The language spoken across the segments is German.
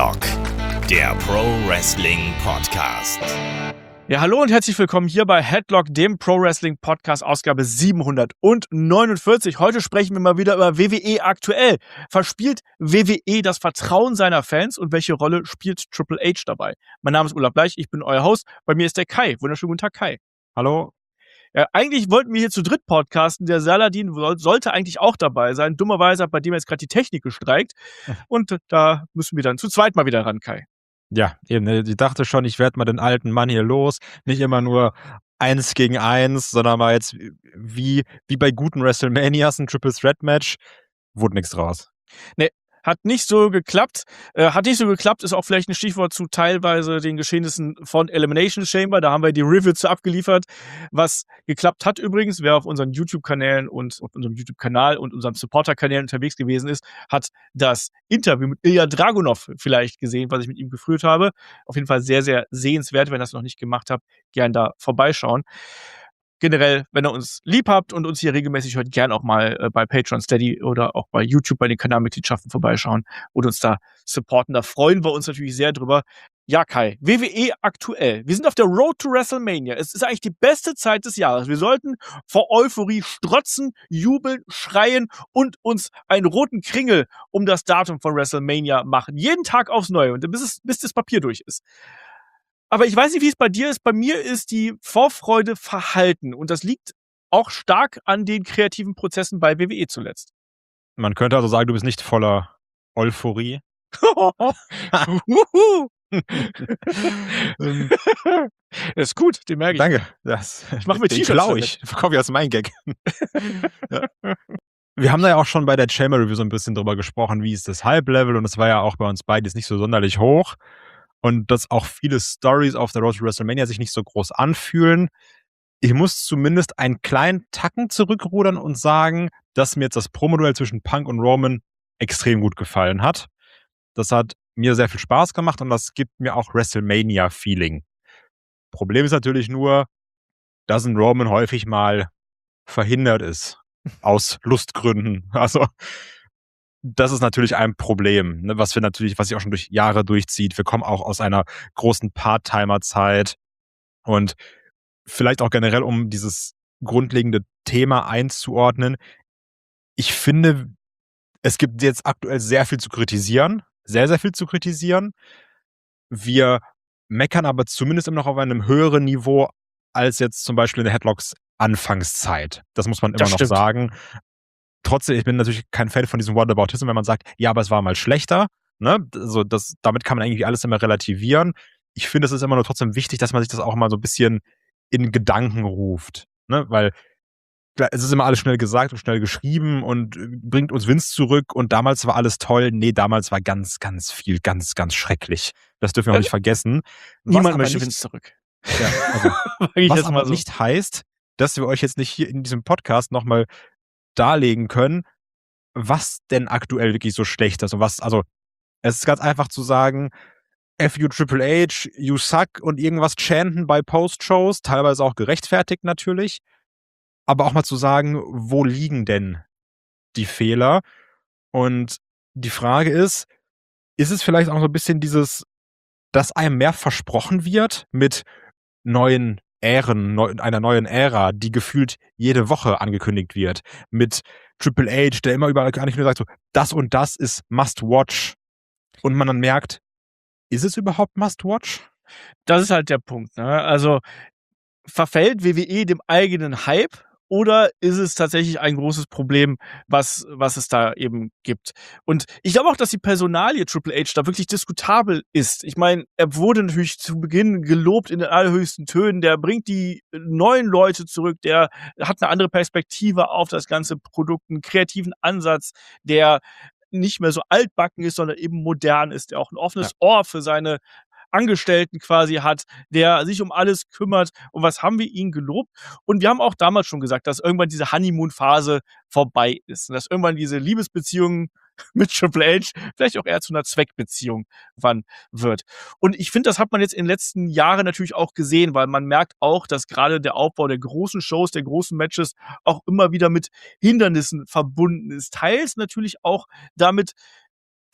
Headlock, der Pro Wrestling Podcast. Ja, hallo und herzlich willkommen hier bei Headlock, dem Pro Wrestling Podcast, Ausgabe 749. Heute sprechen wir mal wieder über WWE aktuell. Verspielt WWE das Vertrauen seiner Fans und welche Rolle spielt Triple H dabei? Mein Name ist Olaf Bleich, ich bin euer Host. Bei mir ist der Kai. Wunderschönen guten Tag, Kai. Hallo. Ja, eigentlich wollten wir hier zu dritt podcasten. Der Saladin sollte eigentlich auch dabei sein. Dummerweise hat bei dem jetzt gerade die Technik gestreikt. Und da müssen wir dann zu zweit mal wieder ran, Kai. Ja, eben. Ich dachte schon, ich werde mal den alten Mann hier los. Nicht immer nur 1 gegen 1, sondern mal jetzt wie bei guten WrestleManias ein Triple Threat Match. Wurde nichts draus. Nee, hat nicht so geklappt. Ist auch vielleicht ein Stichwort zu teilweise den Geschehnissen von Elimination Chamber. Da haben wir die Reviews zu abgeliefert. Was geklappt hat übrigens, wer auf unseren YouTube-Kanälen und auf unserem YouTube-Kanal und unserem Supporter-Kanälen unterwegs gewesen ist, hat das Interview mit Ilja Dragunov vielleicht gesehen, was ich mit ihm geführt habe. Auf jeden Fall sehr, sehr sehenswert. Wenn ihr das noch nicht gemacht habt, gern da vorbeischauen. Generell, wenn ihr uns lieb habt und uns hier regelmäßig hört, gern auch mal bei Patreon, Steady oder auch bei YouTube bei den Kanalmitgliedschaften vorbeischauen und uns da supporten. Da freuen wir uns natürlich sehr drüber. Ja, Kai, WWE aktuell. Wir sind auf der Road to WrestleMania. Es ist eigentlich die beste Zeit des Jahres. Wir sollten vor Euphorie strotzen, jubeln, schreien und uns einen roten Kringel um das Datum von WrestleMania machen. Jeden Tag aufs Neue und bis das Papier durch ist. Aber ich weiß nicht, wie es bei dir ist. Bei mir ist die Vorfreude verhalten. Und das liegt auch stark an den kreativen Prozessen bei WWE zuletzt. Man könnte also sagen, du bist nicht voller Euphorie. Das ist gut, den merke ich. Danke. Ich mache mir T-Shirts. Klau ich. Verkaufe ich als mein Gag. Ja. Wir haben da ja auch schon bei der Chamber Review so ein bisschen drüber gesprochen, wie ist das Hype-Level. Und es war ja auch bei uns beiden jetzt nicht so sonderlich hoch. Und dass auch viele Stories auf der Road to WrestleMania sich nicht so groß anfühlen. Ich muss zumindest einen kleinen Tacken zurückrudern und sagen, dass mir jetzt das Promoduell zwischen Punk und Roman extrem gut gefallen hat. Das hat mir sehr viel Spaß gemacht und das gibt mir auch WrestleMania-Feeling. Problem ist natürlich nur, dass ein Roman häufig mal verhindert ist. Aus Lustgründen. Also das ist natürlich ein Problem, ne, was sich auch schon durch Jahre durchzieht. Wir kommen auch aus einer großen Part-Timer-Zeit und vielleicht auch generell, um dieses grundlegende Thema einzuordnen. Ich finde, es gibt jetzt aktuell sehr viel zu kritisieren. Sehr, sehr viel zu kritisieren. Wir meckern aber zumindest immer noch auf einem höheren Niveau als jetzt zum Beispiel in der Headlocks Anfangszeit. Das muss man immer noch sagen. Trotzdem, ich bin natürlich kein Fan von diesem Whataboutism, wenn man sagt, ja, aber es war mal schlechter. Ne? Also damit kann man irgendwie alles immer relativieren. Ich finde, es ist immer nur trotzdem wichtig, dass man sich das auch mal so ein bisschen in Gedanken ruft. Ne? Weil es ist immer alles schnell gesagt und schnell geschrieben und bringt uns Vince zurück und damals war alles toll. Nee, damals war ganz, ganz viel, ganz, ganz schrecklich. Das dürfen wir auch nicht vergessen. Niemand möchte Vince zurück. Ja, also, was aber nicht heißt, dass wir euch jetzt nicht hier in diesem Podcast nochmal darlegen können, was denn aktuell wirklich so schlecht ist und was, also es ist ganz einfach zu sagen, F you Triple H, you suck und irgendwas chanten bei Post-Shows, teilweise auch gerechtfertigt natürlich, aber auch mal zu sagen, wo liegen denn die Fehler? Und die Frage ist es vielleicht auch so ein bisschen dieses, dass einem mehr versprochen wird mit neuen Ähren, einer neuen Ära, die gefühlt jede Woche angekündigt wird. Mit Triple H, der immer überall gar nicht nur sagt, so, das und das ist Must-Watch. Und man dann merkt, ist es überhaupt Must-Watch? Das ist halt der Punkt. Ne? Also verfällt WWE dem eigenen Hype oder ist es tatsächlich ein großes Problem, was es da eben gibt? Und ich glaube auch, dass die Personalie Triple H da wirklich diskutabel ist. Ich meine, er wurde natürlich zu Beginn gelobt in den allerhöchsten Tönen. Der bringt die neuen Leute zurück. Der hat eine andere Perspektive auf das ganze Produkt, einen kreativen Ansatz, der nicht mehr so altbacken ist, sondern eben modern ist, der auch ein offenes Ohr für seine Angestellten quasi hat, der sich um alles kümmert. Und was haben wir ihn gelobt? Und wir haben auch damals schon gesagt, dass irgendwann diese Honeymoon-Phase vorbei ist. Und dass irgendwann diese Liebesbeziehung mit Triple H vielleicht auch eher zu einer Zweckbeziehung wann wird. Und ich finde, das hat man jetzt in den letzten Jahren natürlich auch gesehen, weil man merkt auch, dass gerade der Aufbau der großen Shows, der großen Matches auch immer wieder mit Hindernissen verbunden ist. Teils natürlich auch damit,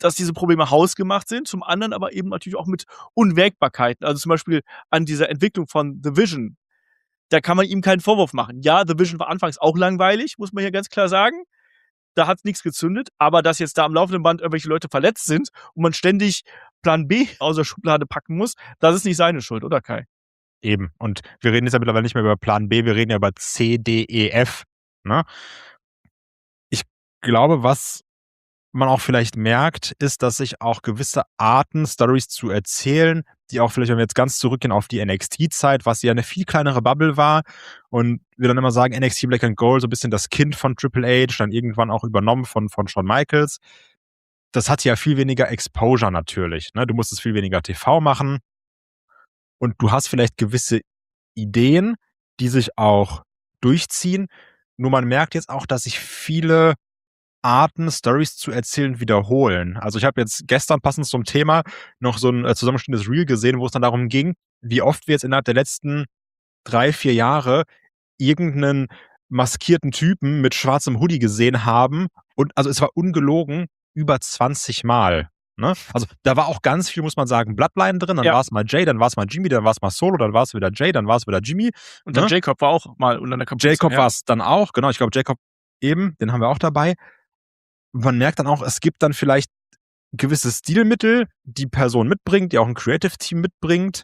dass diese Probleme hausgemacht sind, zum anderen aber eben natürlich auch mit Unwägbarkeiten. Also zum Beispiel an dieser Entwicklung von The Vision. Da kann man ihm keinen Vorwurf machen. Ja, The Vision war anfangs auch langweilig, muss man hier ganz klar sagen. Da hat nichts gezündet, aber dass jetzt da am laufenden Band irgendwelche Leute verletzt sind und man ständig Plan B aus der Schublade packen muss, das ist nicht seine Schuld, oder Kai? Eben. Und wir reden jetzt ja mittlerweile nicht mehr über Plan B, wir reden ja über C, D, E, F. Ne? Ich glaube, was man auch vielleicht merkt, ist, dass sich auch gewisse Arten, Stories zu erzählen, die auch vielleicht, wenn wir jetzt ganz zurückgehen auf die NXT-Zeit, was ja eine viel kleinere Bubble war und wir dann immer sagen, NXT Black and Gold, so ein bisschen das Kind von Triple H, dann irgendwann auch übernommen von Shawn Michaels. Das hat ja viel weniger Exposure natürlich. Ne? Du musstest viel weniger TV machen und du hast vielleicht gewisse Ideen, die sich auch durchziehen. Nur man merkt jetzt auch, dass sich viele Arten, Stories zu erzählen, wiederholen. Also ich habe jetzt gestern passend zum Thema noch so ein zusammenstehendes Reel gesehen, wo es dann darum ging, wie oft wir jetzt innerhalb der letzten 3-4 Jahre irgendeinen maskierten Typen mit schwarzem Hoodie gesehen haben. Und also es war ungelogen über 20 Mal. Ne? Also da war auch ganz viel, muss man sagen, Bloodline drin. Dann war es mal Jay, dann war es mal Jimmy, dann war es mal Solo, dann war es wieder Jay, dann war es wieder Jimmy. Und dann Jacob war auch mal unter der Kapuze. Jacob war es dann auch, genau. Ich glaube, Jacob eben, den haben wir auch dabei. Man merkt dann auch, es gibt dann vielleicht gewisse Stilmittel, die Person mitbringt, die auch ein Creative Team mitbringt.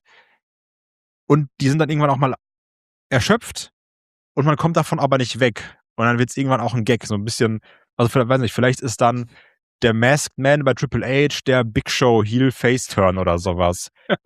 Und die sind dann irgendwann auch mal erschöpft und man kommt davon aber nicht weg. Und dann wird es irgendwann auch ein Gag, so ein bisschen, also vielleicht, weiß nicht, vielleicht ist dann der Masked Man bei Triple H der Big Show Heel Face Turn oder sowas.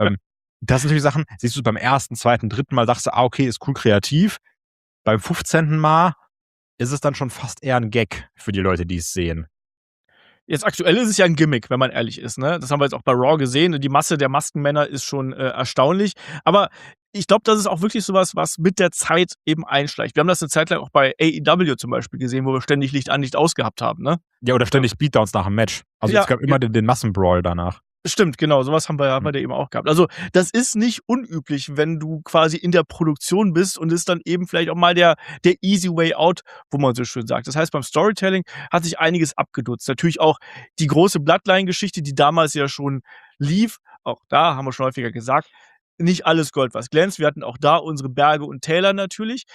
Das sind natürlich Sachen, siehst du beim ersten, zweiten, dritten Mal, sagst du, okay, ist cool kreativ. Beim 15. Mal ist es dann schon fast eher ein Gag für die Leute, die es sehen. Jetzt aktuell ist es ja ein Gimmick, wenn man ehrlich ist. Ne? Das haben wir jetzt auch bei Raw gesehen. Die Masse der Maskenmänner ist schon erstaunlich. Aber ich glaube, das ist auch wirklich sowas, was mit der Zeit eben einschleicht. Wir haben das eine Zeit lang auch bei AEW zum Beispiel gesehen, wo wir ständig Licht an, Licht aus gehabt haben. Ne? Ja, oder ständig Beatdowns nach dem Match. Also es gab immer den Massenbrawl danach. Stimmt, genau, sowas haben wir da eben auch gehabt. Also das ist nicht unüblich, wenn du quasi in der Produktion bist und ist dann eben vielleicht auch mal der easy way out, wo man so schön sagt. Das heißt, beim Storytelling hat sich einiges abgedutzt. Natürlich auch die große Bloodline-Geschichte, die damals ja schon lief, auch da haben wir schon häufiger gesagt, nicht alles Gold, was glänzt. Wir hatten auch da unsere Berge und Täler natürlich.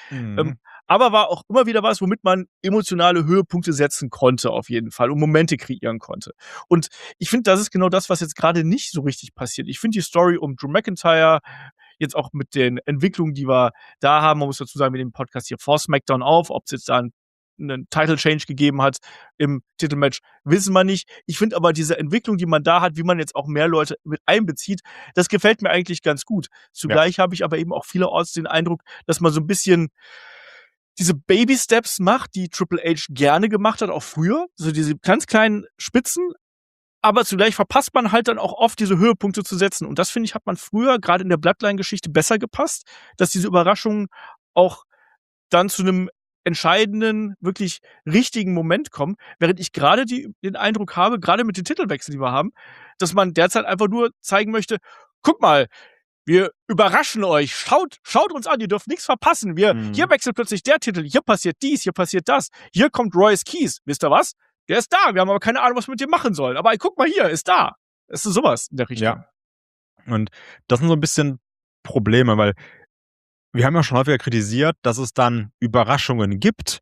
Aber war auch immer wieder was, womit man emotionale Höhepunkte setzen konnte, auf jeden Fall, und Momente kreieren konnte. Und ich finde, das ist genau das, was jetzt gerade nicht so richtig passiert. Ich finde die Story um Drew McIntyre, jetzt auch mit den Entwicklungen, die wir da haben, man muss dazu sagen, wir nehmen den Podcast hier vor SmackDown auf, ob es jetzt da einen Title Change gegeben hat im Titelmatch, wissen wir nicht. Ich finde aber diese Entwicklung, die man da hat, wie man jetzt auch mehr Leute mit einbezieht, das gefällt mir eigentlich ganz gut. Zugleich habe ich aber eben auch vielerorts den Eindruck, dass man so ein bisschen diese Baby-Steps macht, die Triple H gerne gemacht hat, auch früher. So diese ganz kleinen Spitzen. Aber zugleich verpasst man halt dann auch oft, diese Höhepunkte zu setzen. Und das, finde ich, hat man früher, gerade in der Bloodline-Geschichte, besser gepasst, dass diese Überraschungen auch dann zu einem entscheidenden, wirklich richtigen Moment kommen, während ich gerade den Eindruck habe, gerade mit den Titelwechseln, die wir haben, dass man derzeit einfach nur zeigen möchte, guck mal, wir überraschen euch, schaut uns an, ihr dürft nichts verpassen. Hier wechselt plötzlich der Titel, hier passiert dies, hier passiert das, hier kommt Royce Keys, wisst ihr was? Der ist da, wir haben aber keine Ahnung, was wir mit dem machen sollen, aber guck mal hier, ist da. Es ist sowas in der Richtung. Ja. Und das sind so ein bisschen Probleme, weil wir haben ja schon häufiger kritisiert, dass es dann Überraschungen gibt.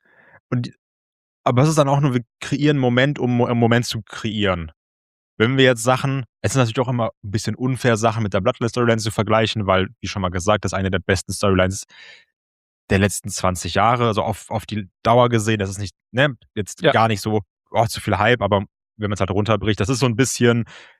Aber es ist dann auch nur, wir kreieren einen Moment, um einen Moment zu kreieren. Wenn wir jetzt Sachen, es ist natürlich auch immer ein bisschen unfair, Sachen mit der Bloodline-Storyline zu vergleichen, weil, wie schon mal gesagt, das ist eine der besten Storylines der letzten 20 Jahre. Also auf die Dauer gesehen, das ist nicht, jetzt gar nicht so, zu viel Hype, aber wenn man es halt runterbricht, das ist so ein bisschen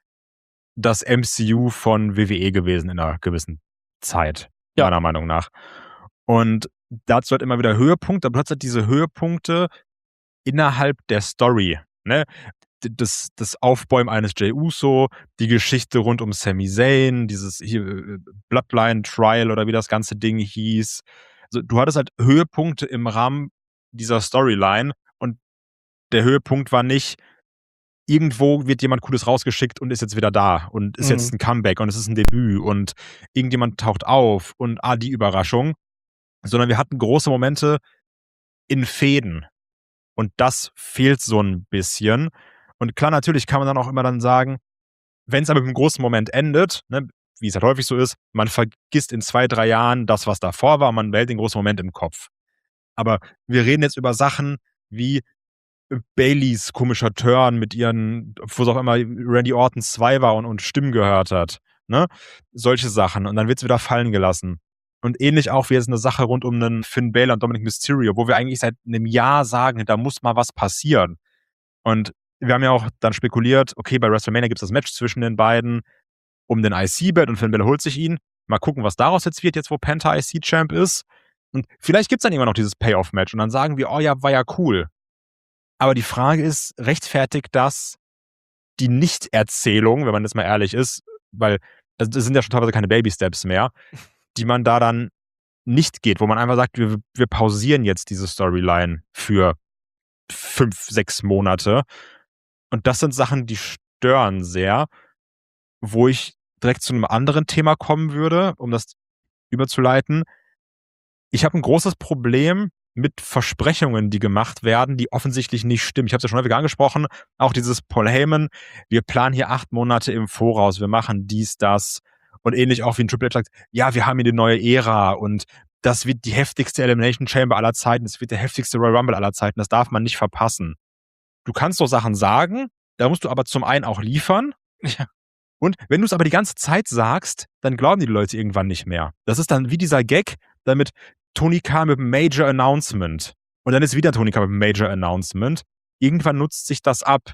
das MCU von WWE gewesen in einer gewissen Zeit. Meiner Meinung nach. Und dazu hat immer wieder Höhepunkte, aber plötzlich diese Höhepunkte innerhalb der Story, ne? Das Aufbäumen eines Jey Uso, die Geschichte rund um Sami Zayn, dieses hier Bloodline Trial oder wie das ganze Ding hieß. Also du hattest halt Höhepunkte im Rahmen dieser Storyline und der Höhepunkt war nicht, irgendwo wird jemand Cooles rausgeschickt und ist jetzt wieder da und ist jetzt ein Comeback und es ist ein Debüt und irgendjemand taucht auf und die Überraschung. Sondern wir hatten große Momente in Fäden. Und das fehlt so ein bisschen. Und klar, natürlich kann man dann auch immer dann sagen, wenn es aber mit einem großen Moment endet, ne, wie es halt häufig so ist, man vergisst in 2, 3 Jahren das, was davor war, man behält den großen Moment im Kopf. Aber wir reden jetzt über Sachen wie Baileys komischer Turn mit ihren, wo es auch immer Randy Orton 2 war und Stimmen gehört hat. Ne? Solche Sachen. Und dann wird es wieder fallen gelassen. Und ähnlich auch wie jetzt eine Sache rund um einen Finn Balor und Dominic Mysterio, wo wir eigentlich seit einem Jahr sagen, da muss mal was passieren. Und wir haben ja auch dann spekuliert, okay, bei WrestleMania gibt es das Match zwischen den beiden um den IC-Belt und Finn Balor holt sich ihn. Mal gucken, was daraus jetzt wird, jetzt wo Penta IC-Champ ist. Und vielleicht gibt es dann immer noch dieses Payoff-Match und dann sagen wir, oh ja, war ja cool. Aber die Frage ist, rechtfertigt das die Nicht-Erzählung, wenn man jetzt mal ehrlich ist, weil das sind ja schon teilweise keine Baby-Steps mehr, die man da dann nicht geht, wo man einfach sagt, wir pausieren jetzt diese Storyline für 5, 6 Monate. Und das sind Sachen, die stören sehr, wo ich direkt zu einem anderen Thema kommen würde, um das überzuleiten. Ich habe ein großes Problem mit Versprechungen, die gemacht werden, die offensichtlich nicht stimmen. Ich habe es ja schon häufig angesprochen, auch dieses Paul Heyman, wir planen hier 8 Monate im Voraus, wir machen dies, das und ähnlich auch wie ein Triple H sagt, ja, wir haben hier eine neue Ära und das wird die heftigste Elimination Chamber aller Zeiten, das wird der heftigste Royal Rumble aller Zeiten, das darf man nicht verpassen. Du kannst so Sachen sagen, da musst du aber zum einen auch liefern. Ja. Und wenn du es aber die ganze Zeit sagst, dann glauben die Leute irgendwann nicht mehr. Das ist dann wie dieser Gag, damit Tony Khan mit einem Major Announcement. Und dann ist wieder Tony Khan mit einem Major Announcement. Irgendwann nutzt sich das ab.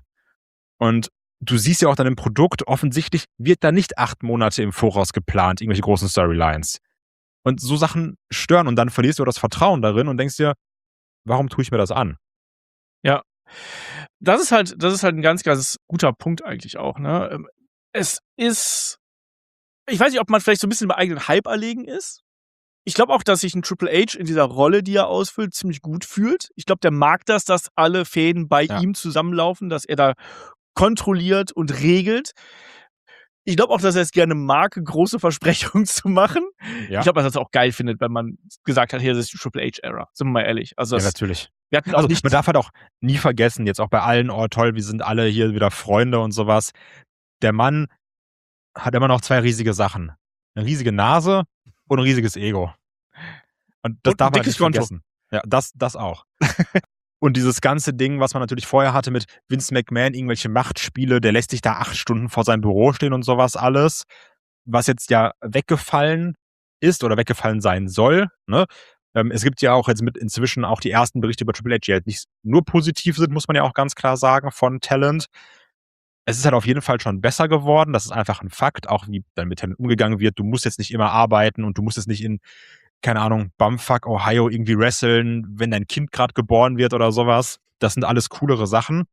Und du siehst ja auch dann im Produkt, offensichtlich wird da nicht 8 Monate im Voraus geplant, irgendwelche großen Storylines. Und so Sachen stören und dann verlierst du das Vertrauen darin und denkst dir, warum tue ich mir das an? Ja. Das ist halt ein ganz, ganz guter Punkt eigentlich auch, ne? Es ist, ich weiß nicht, ob man vielleicht so ein bisschen im eigenen Hype erlegen ist. Ich glaube auch, dass sich ein Triple H in dieser Rolle, die er ausfüllt, ziemlich gut fühlt. Ich glaube, der mag das, dass alle Fäden bei ihm zusammenlaufen, dass er da kontrolliert und regelt. Ich glaube auch, dass er es gerne mag, große Versprechungen zu machen. Ja. Ich glaube, dass er es auch geil findet, wenn man gesagt hat, hier, das ist die Triple H-Ära. Sind wir mal ehrlich. Also ja, natürlich. Wir hatten auch nicht, man darf halt auch nie vergessen, jetzt auch bei allen, oh toll, wir sind alle hier wieder Freunde und sowas. Der Mann hat immer noch 2 riesige Sachen. Eine riesige Nase und ein riesiges Ego. Und das darf man nicht vergessen. Ja, das auch. Und dieses ganze Ding, was man natürlich vorher hatte mit Vince McMahon, irgendwelche Machtspiele, der lässt sich da 8 Stunden vor seinem Büro stehen und sowas alles, was jetzt ja weggefallen ist oder weggefallen sein soll. Ne? Es gibt ja auch jetzt inzwischen auch die ersten Berichte über Triple H, die halt nicht nur positiv sind, muss man ja auch ganz klar sagen, von Talent. Es ist halt auf jeden Fall schon besser geworden. Das ist einfach ein Fakt, auch wie dann mit Talent umgegangen wird. Du musst jetzt nicht immer arbeiten und du musst jetzt nicht in, keine Ahnung, Bumfuck, Ohio irgendwie wresteln, wenn dein Kind gerade geboren wird oder sowas. Das sind alles coolere Sachen.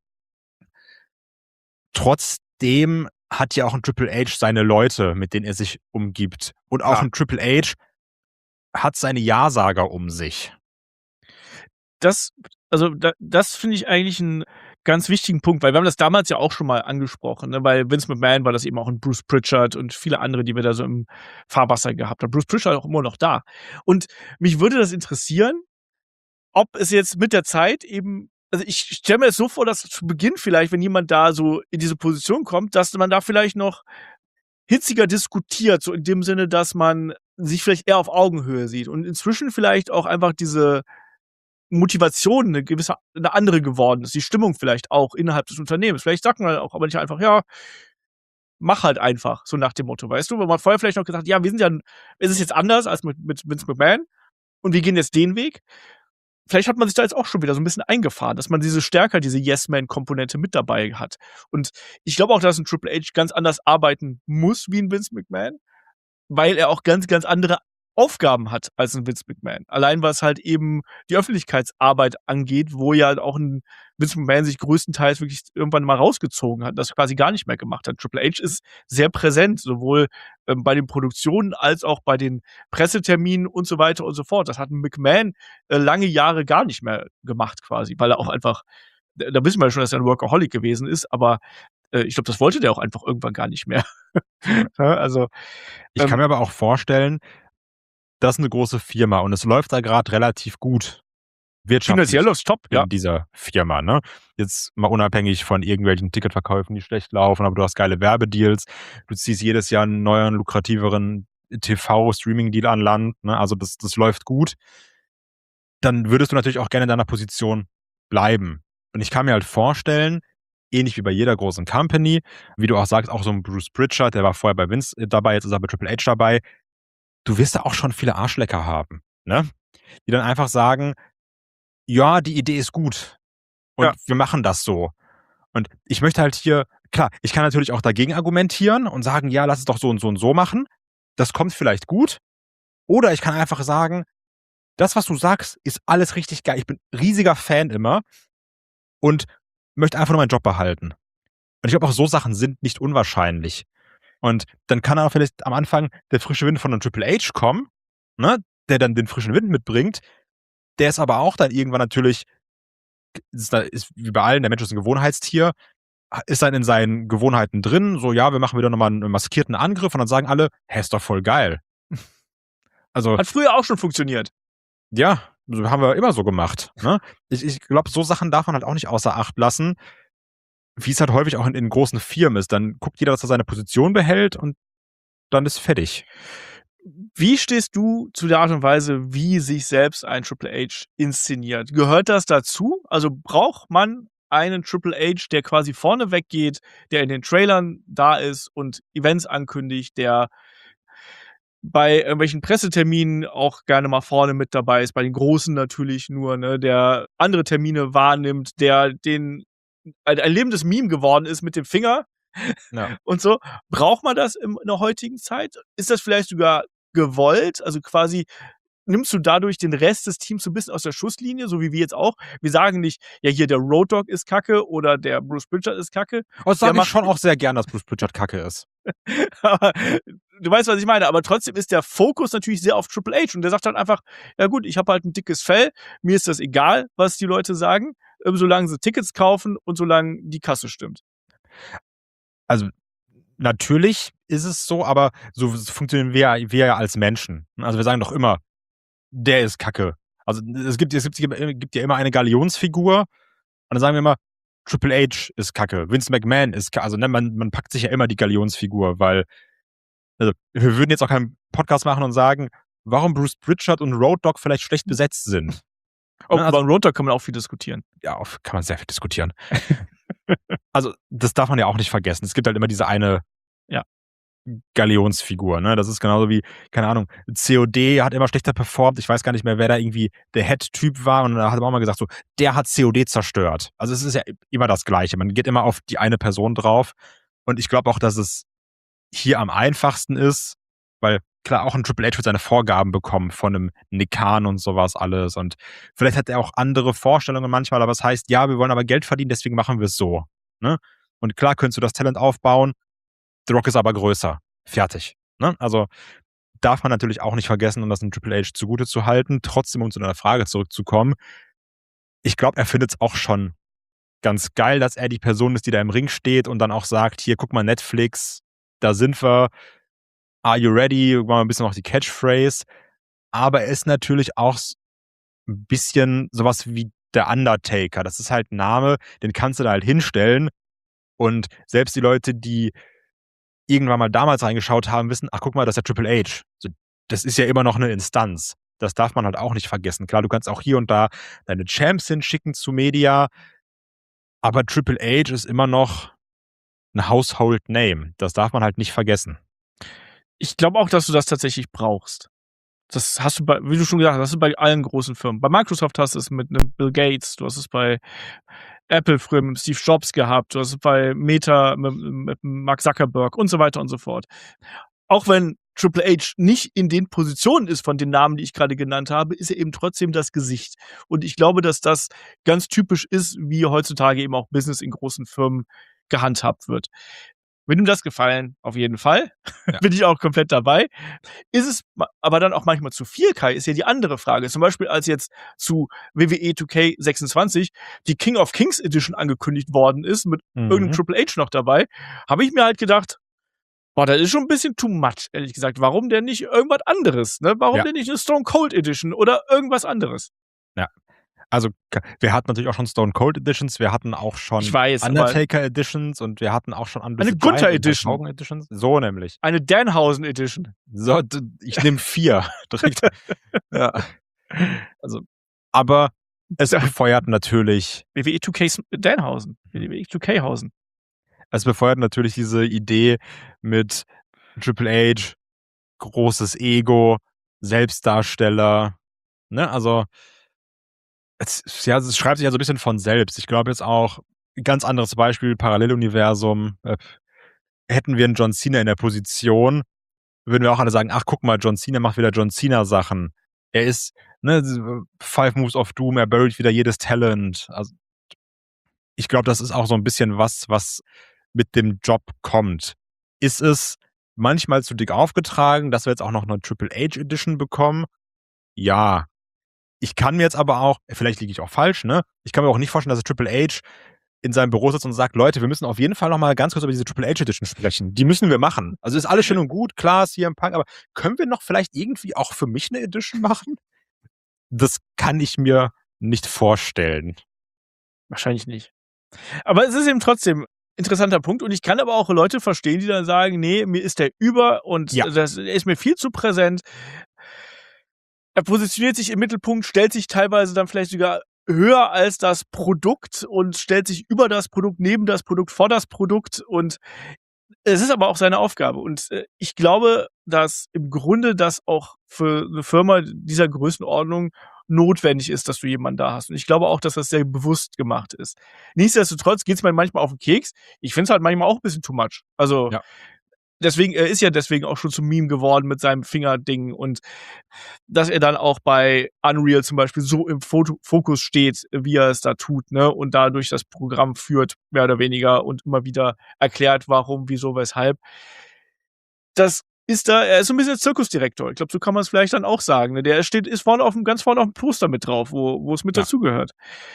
Trotzdem hat ja auch ein Triple H seine Leute, mit denen er sich umgibt. Und auch ein Triple H hat seine Ja-Sager um sich. Das finde ich eigentlich einen ganz wichtigen Punkt, weil wir haben das damals ja auch schon mal angesprochen, ne? Bei Vince McMahon war das eben auch ein Bruce Pritchard und viele andere, die wir da so im Fahrwasser gehabt haben. Bruce Pritchard auch immer noch da. Und mich würde das interessieren, ob es jetzt mit der Zeit eben, also ich stelle mir das so vor, dass zu Beginn vielleicht, wenn jemand da so in diese Position kommt, dass man da vielleicht noch hitziger diskutiert, so in dem Sinne, dass man sich vielleicht eher auf Augenhöhe sieht und inzwischen vielleicht auch einfach diese Motivation eine andere geworden ist, die Stimmung vielleicht auch innerhalb des Unternehmens. Vielleicht sagt man auch aber nicht einfach, ja, mach halt einfach, so nach dem Motto, weißt du? Weil man vorher vielleicht noch gesagt, ja, es ist jetzt anders als mit Vince McMahon und wir gehen jetzt den Weg. Vielleicht hat man sich da jetzt auch schon wieder so ein bisschen eingefahren, dass man diese Yes-Man-Komponente mit dabei hat. Und ich glaube auch, dass ein Triple H ganz anders arbeiten muss wie ein Vince McMahon, weil er auch ganz, ganz andere Aufgaben hat als ein Vince McMahon. Allein was halt eben die Öffentlichkeitsarbeit angeht, wo ja auch ein Vince McMahon sich größtenteils wirklich irgendwann mal rausgezogen hat, das quasi gar nicht mehr gemacht hat. Triple H ist sehr präsent, sowohl bei den Produktionen als auch bei den Presseterminen und so weiter und so fort. Das hat ein McMahon lange Jahre gar nicht mehr gemacht quasi, weil er auch einfach, da wissen wir ja schon, dass er ein Workaholic gewesen ist, aber ich glaube, das wollte der auch einfach irgendwann gar nicht mehr. Also ich kann mir aber auch vorstellen, das ist eine große Firma und es läuft da gerade relativ gut. wirtschaftlich Finanziell aufs Top, ja. in dieser Firma, ne? Jetzt mal unabhängig von irgendwelchen Ticketverkäufen, die schlecht laufen, aber du hast geile Werbedeals, du ziehst jedes Jahr einen neuen, lukrativeren TV-Streaming-Deal an Land, ne? Also das läuft gut. Dann würdest du natürlich auch gerne in deiner Position bleiben. Und ich kann mir halt vorstellen, ähnlich wie bei jeder großen Company, wie du auch sagst, auch so ein Bruce Pritchard, der war vorher bei Vince dabei, jetzt ist er bei Triple H dabei, du wirst da auch schon viele Arschlecker haben, ne? Die dann einfach sagen, ja, die Idee ist gut und Ja. wir machen das so. Und ich möchte halt hier, klar, ich kann natürlich auch dagegen argumentieren und sagen, ja, lass es doch so und so und so machen. Das kommt vielleicht gut. Oder ich kann einfach sagen, das, was du sagst, ist alles richtig geil. Ich bin riesiger Fan immer und möchte einfach nur meinen Job behalten. Und ich glaube auch, so Sachen sind nicht unwahrscheinlich. Und dann kann auch vielleicht am Anfang der frische Wind von einem Triple H kommen, ne, der dann den frischen Wind mitbringt. Der ist aber auch dann irgendwann natürlich, ist wie bei allen, der Mensch ist ein Gewohnheitstier, ist dann in seinen Gewohnheiten drin, so, ja, wir machen wieder nochmal einen maskierten Angriff und dann sagen alle, hä, ist doch voll geil. Also, Hat früher auch schon funktioniert. ja, haben wir immer so gemacht. Ne? Ich glaube, so Sachen darf man halt auch nicht außer Acht lassen, wie es halt häufig auch in großen Firmen ist. Dann guckt jeder, dass er seine Position behält und dann ist fertig. Wie stehst du zu der Art und Weise, wie sich selbst ein Triple H inszeniert? Gehört das dazu? Also braucht man einen Triple H, der quasi vorne weggeht, der in den Trailern da ist und Events ankündigt, der bei irgendwelchen Presseterminen auch gerne mal vorne mit dabei ist, bei den Großen natürlich nur, ne, der andere Termine wahrnimmt, der ein lebendes Meme geworden ist mit dem Finger Ja. und so. Braucht man das in der heutigen Zeit? Ist das vielleicht sogar gewollt? Also quasi nimmst du dadurch den Rest des Teams so ein bisschen aus der Schusslinie, so wie wir jetzt auch? Wir sagen nicht, ja, hier der Road Dogg ist Kacke oder der Bruce Pritchard ist Kacke. Aber das Der sage ich macht- schon auch sehr gern, dass Bruce Pritchard kacke ist. Aber du weißt, was ich meine. Aber trotzdem ist der Fokus natürlich sehr auf Triple H. Und der sagt dann einfach, ja gut, ich habe halt ein dickes Fell. Mir ist das egal, was die Leute sagen, solange sie Tickets kaufen und solange die Kasse stimmt. Also, natürlich ist es so, aber so funktionieren wir ja als Menschen. Also wir sagen doch immer, der ist kacke. Also es gibt ja immer eine Galionsfigur und dann sagen wir immer, Triple H ist kacke, Vince McMahon ist kacke. Also ne, man packt sich ja immer die Galionsfigur, weil also, wir würden jetzt auch keinen Podcast machen und sagen, warum Bruce Pritchard und Road Dogg vielleicht schlecht besetzt sind. Oh, Ne, also- über Road Dogg kann man auch viel diskutieren. Ja, kann man sehr viel diskutieren. Also das darf man ja auch nicht vergessen. Es gibt halt immer diese eine Ja. Galionsfigur, ne? Das ist genauso wie, keine Ahnung, COD hat immer schlechter performt. Ich weiß gar nicht mehr, wer da irgendwie der Head-Typ war. Und da hat man auch mal gesagt, so, der hat COD zerstört. Also es ist ja immer das Gleiche. Man geht immer auf die eine Person drauf. Und ich glaube auch, dass es hier am einfachsten ist, weil klar, auch ein Triple H wird seine Vorgaben bekommen von einem Nick Khan und sowas alles. Und vielleicht hat er auch andere Vorstellungen manchmal, aber es heißt, ja, wir wollen aber Geld verdienen, deswegen machen wir es so. Ne? Und klar könntest du das Talent aufbauen, The Rock ist aber größer. Fertig. Ne? Also darf man natürlich auch nicht vergessen, um das einem Triple H zugute zu halten. Trotzdem, um zu deiner Frage zurückzukommen, ich glaube, er findet es auch schon ganz geil, dass er die Person ist, die da im Ring steht und dann auch sagt, hier, guck mal, Netflix, da sind wir, are you ready? Mal ein bisschen noch die Catchphrase. Aber er ist natürlich auch ein bisschen sowas wie der Undertaker. Das ist halt ein Name, den kannst du da halt hinstellen. Und selbst die Leute, die irgendwann mal damals reingeschaut haben, wissen, ach guck mal, das ist ja Triple H. So, das ist ja immer noch eine Instanz. Das darf man halt auch nicht vergessen. Klar, du kannst auch hier und da deine Champs hinschicken zu Media, aber Triple H ist immer noch ein Household Name. Das darf man halt nicht vergessen. Ich glaube auch, dass du das tatsächlich brauchst. Das hast du wie du schon gesagt hast, das ist bei allen großen Firmen. Bei Microsoft hast du es mit einem Bill Gates, du hast es bei Apple früher mit Steve Jobs gehabt, du hast es bei Meta mit Mark Zuckerberg und so weiter und so fort. Auch wenn Triple H nicht in den Positionen ist von den Namen, die ich gerade genannt habe, ist er eben trotzdem das Gesicht. Und ich glaube, dass das ganz typisch ist, wie heutzutage eben auch Business in großen Firmen gehandhabt wird. Wenn ihm das gefallen, auf jeden Fall. Ja. Bin ich auch komplett dabei. Ist es aber dann auch manchmal zu viel, Kai, ist ja die andere Frage. Zum Beispiel, als jetzt zu WWE 2K26 die King of Kings Edition angekündigt worden ist, mit irgendeinem Triple H noch dabei, habe ich mir halt gedacht, boah, das ist schon ein bisschen too much, ehrlich gesagt. Warum denn nicht irgendwas anderes? Ne? Warum denn nicht eine Stone Cold Edition oder irgendwas anderes? Ja. Also, wir hatten natürlich auch schon Stone Cold Editions, wir hatten auch Ich schon weiß, aber Undertaker Editions und wir hatten auch schon Andre eine the Gunther Giant und Hulk Edition, Hogan Editions. So nämlich. eine Danhausen Edition. So, ich nehme 4 direkt. Ja. Also, aber es befeuert natürlich WWE 2K Danhausen, WWE 2K-Hausen. es befeuert natürlich diese Idee mit Triple H, großes Ego, Selbstdarsteller, ne? Also, es schreibt sich ja so 'n bisschen von selbst. Ich glaube jetzt auch ganz anderes Beispiel, Paralleluniversum, hätten wir 'n John Cena in der Position, würden wir auch alle sagen: „Ach, guck mal, John Cena macht wieder John Cena Sachen. Er ist, ne, 5 Moves of Doom, er buried wieder jedes Talent." Also, ich glaube, das ist auch so 'n bisschen was mit dem Job kommt. Ist es manchmal zu dick aufgetragen, dass wir jetzt auch noch 'ne Triple H Edition bekommen? Ja. Ich kann mir jetzt aber auch, vielleicht liege ich auch falsch, ne? Ich kann mir auch nicht vorstellen, dass Triple H in seinem Büro sitzt und sagt: „Leute, wir müssen auf jeden Fall noch mal ganz kurz über diese Triple H Edition sprechen. Die müssen wir machen. Also, ist alles schön und gut, klar, CM Punk, aber können wir noch vielleicht irgendwie auch für mich 'ne Edition machen?" Das kann ich mir nicht vorstellen. Wahrscheinlich nicht. Aber es ist eben trotzdem interessanter Punkt und ich kann aber auch Leute verstehen, die dann sagen: „Ne, mir ist der über und Ja. er ist mir viel zu präsent." Er positioniert sich im Mittelpunkt, stellt sich teilweise dann vielleicht sogar höher als das Produkt und stellt sich über das Produkt, neben das Produkt, vor das Produkt und es ist aber auch seine Aufgabe und, ich glaube, dass im Grunde das auch für 'ne Firma dieser Größenordnung notwendig ist, dass du jemanden da hast. Und ich glaube auch, dass das sehr bewusst gemacht ist. Nichtsdestotrotz geht's mir manchmal auf 'n Keks. Ich finde es halt manchmal auch 'n bisschen too much. Also, Ja. deswegen er ist ja deswegen auch schon zum Meme geworden mit seinem Fingerding und dass er dann auch bei Unreal zum Beispiel so im Fokus steht, wie er es da tut, ne, und dadurch das Programm führt, mehr oder weniger und immer wieder erklärt, warum, wieso, weshalb. Das ist da er ist so 'n bisschen Zirkusdirektor. Ich glaube, so kann man's vielleicht dann auch sagen, ne? Der ist vorne ganz vorne aufm Poster mit drauf, wo es mit Ja. dazugehört.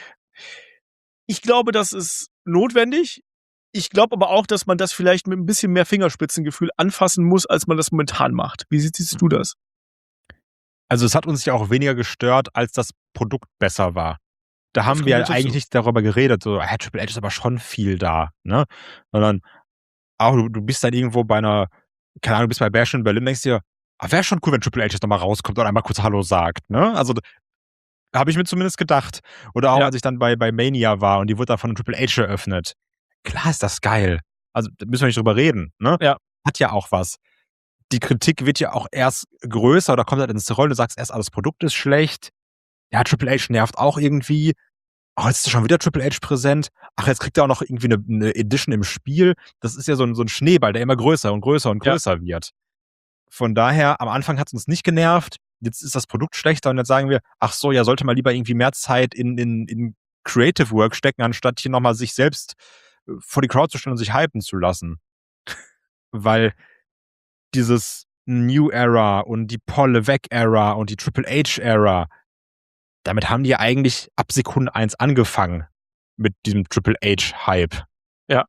Ich glaube, das ist notwendig. Ich glaube aber auch, dass man das vielleicht mit 'n bisschen mehr Fingerspitzengefühl anfassen muss, als man das momentan macht. Wie siehst du das? Also, es hat uns ja auch weniger gestört, als das Produkt besser war. Da Das haben kommt wir jetzt eigentlich dazu. nicht darüber geredet, so: Triple H ist aber schon viel da", ne? Sondern auch du bist dann irgendwo bei 'ner, keine Ahnung, du bist bei Bash in Berlin, denkst dir: „Ah, wäre schon cool, wenn Triple H jetzt noch mal rauskommt und einmal kurz Hallo sagt", ne? Also, habe ich mir zumindest gedacht. Oder auch, Ja. als ich dann bei Mania war und die wurde dann von Triple H eröffnet. Klar ist das geil. Also, da müssen wir nicht drüber reden, ne? Ja. Hat ja auch was. Die Kritik wird ja auch erst größer oder kommt halt ins Rollen. Du sagst erst, das Produkt ist schlecht. Ja, Triple H nervt auch irgendwie. Oh, jetzt ist schon wieder Triple H präsent. Ach, jetzt kriegt er auch noch irgendwie 'ne Edition im Spiel. Das ist ja so 'n Schneeball, der immer größer und größer und Ja. größer wird. Von daher, am Anfang hat's uns nicht genervt. Jetzt ist das Produkt schlechter und jetzt sagen wir: „Ach so, ja, sollte man lieber irgendwie mehr Zeit in Creative Work stecken, anstatt hier noch mal sich selbst, vor die Crowd zu stellen und sich hypen zu lassen." Weil dieses New Era und die Paul Levesque Era und die Triple H Era, damit haben die ja eigentlich ab Sekunde 1 angefangen mit diesem Triple H Hype. Ja.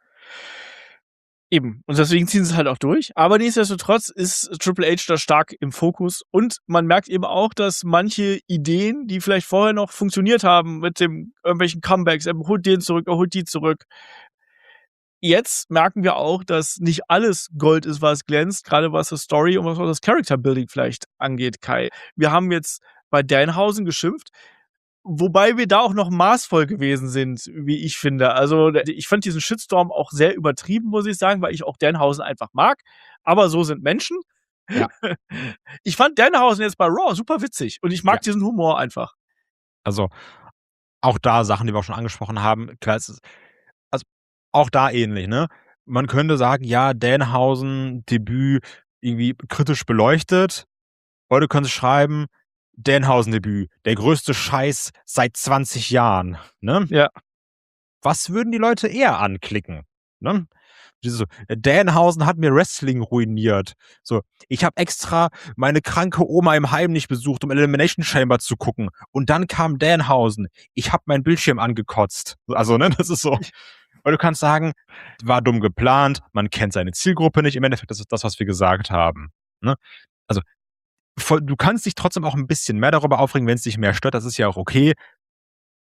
Eben. Und deswegen ziehen sie's halt auch durch. Aber nichtsdestotrotz ist Triple H da stark im Fokus und man merkt eben auch, dass manche Ideen, die vielleicht vorher noch funktioniert haben mit dem irgendwelchen Comebacks, er holt den zurück, er holt die zurück. Jetzt merken wir auch, dass nicht alles Gold ist, was glänzt, grade was das Story und was auch das Character Building vielleicht angeht, Kai. Wir haben jetzt bei Danhausen geschimpft, wobei wir da auch noch maßvoll gewesen sind, wie ich finde. Also, ich fand diesen Shitstorm auch sehr übertrieben, muss ich sagen, weil ich auch Danhausen einfach mag. Aber so sind Menschen. Ja. Ich fand Danhausen jetzt bei Raw super witzig und ich mag Ja. diesen Humor einfach. Also, auch da Sachen, die wir auch schon angesprochen haben. Klar, es ist also, auch da ähnlich, ne? Man könnte sagen, ja, Danhausen Debüt irgendwie kritisch beleuchtet. Heute können sie schreiben, Danhausen Debüt, der größte Scheiß seit 20 Jahren, ne? Ja. Was würden die Leute eher anklicken, ne? Diese so: „Danhausen hat mir Wrestling ruiniert." So: „Ich habe extra meine kranke Oma im Heim nicht besucht, um Elimination Chamber zu gucken. Und dann kam Danhausen. Ich habe meinen Bildschirm angekotzt." Also, ne, das ist so. Oder du kannst sagen, war dumm geplant, man kennt seine Zielgruppe nicht. Im Endeffekt, das ist das, was wir gesagt haben, ne? Also, du kannst dich trotzdem auch 'n bisschen mehr darüber aufregen, wenn's dich mehr stört, das ist ja auch okay.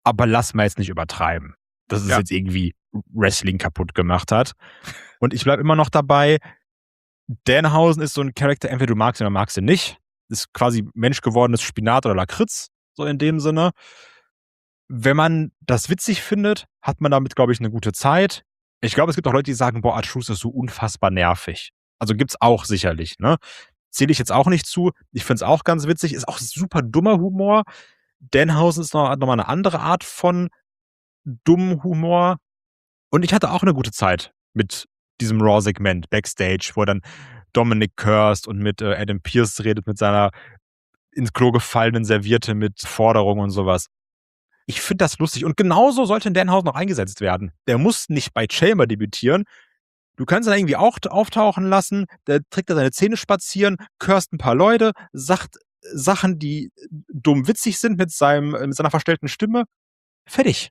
aber lass mal jetzt nicht übertreiben, dass es jetzt irgendwie Wrestling kaputt gemacht hat. Und ich bleibe immer noch dabei, Danhausen ist so ein Charakter, entweder du magst ihn oder magst ihn nicht. Ist quasi menschgewordenes Spinat oder Lakritz, so in dem Sinne. Wenn man das witzig findet, hat man damit, glaube ich, eine gute Zeit. Ich glaube, es gibt auch Leute, die sagen, boah, R-Truth ist so unfassbar nervig. Also gibt's auch sicherlich, ne? Zähle ich jetzt auch nicht zu. Ich finde es auch ganz witzig. Ist auch super dummer Humor. Danhausen ist noch mal eine andere Art von dummem Humor. Und ich hatte auch eine gute Zeit mit diesem Raw-Segment Backstage, wo dann Dominic Curst und mit Adam Pearce redet mit seiner ins Klo gefallenen Serviette mit Forderungen und sowas. Ich finde das lustig. Und genauso sollte Danhausen auch eingesetzt werden. Der muss nicht bei Chamber debütieren. Du kannst ihn irgendwie auch auftauchen lassen. Der trägt da seine Zähne spazieren, curst ein paar Leute, sagt Sachen, die dumm witzig sind mit seiner verstellten Stimme. Fertig.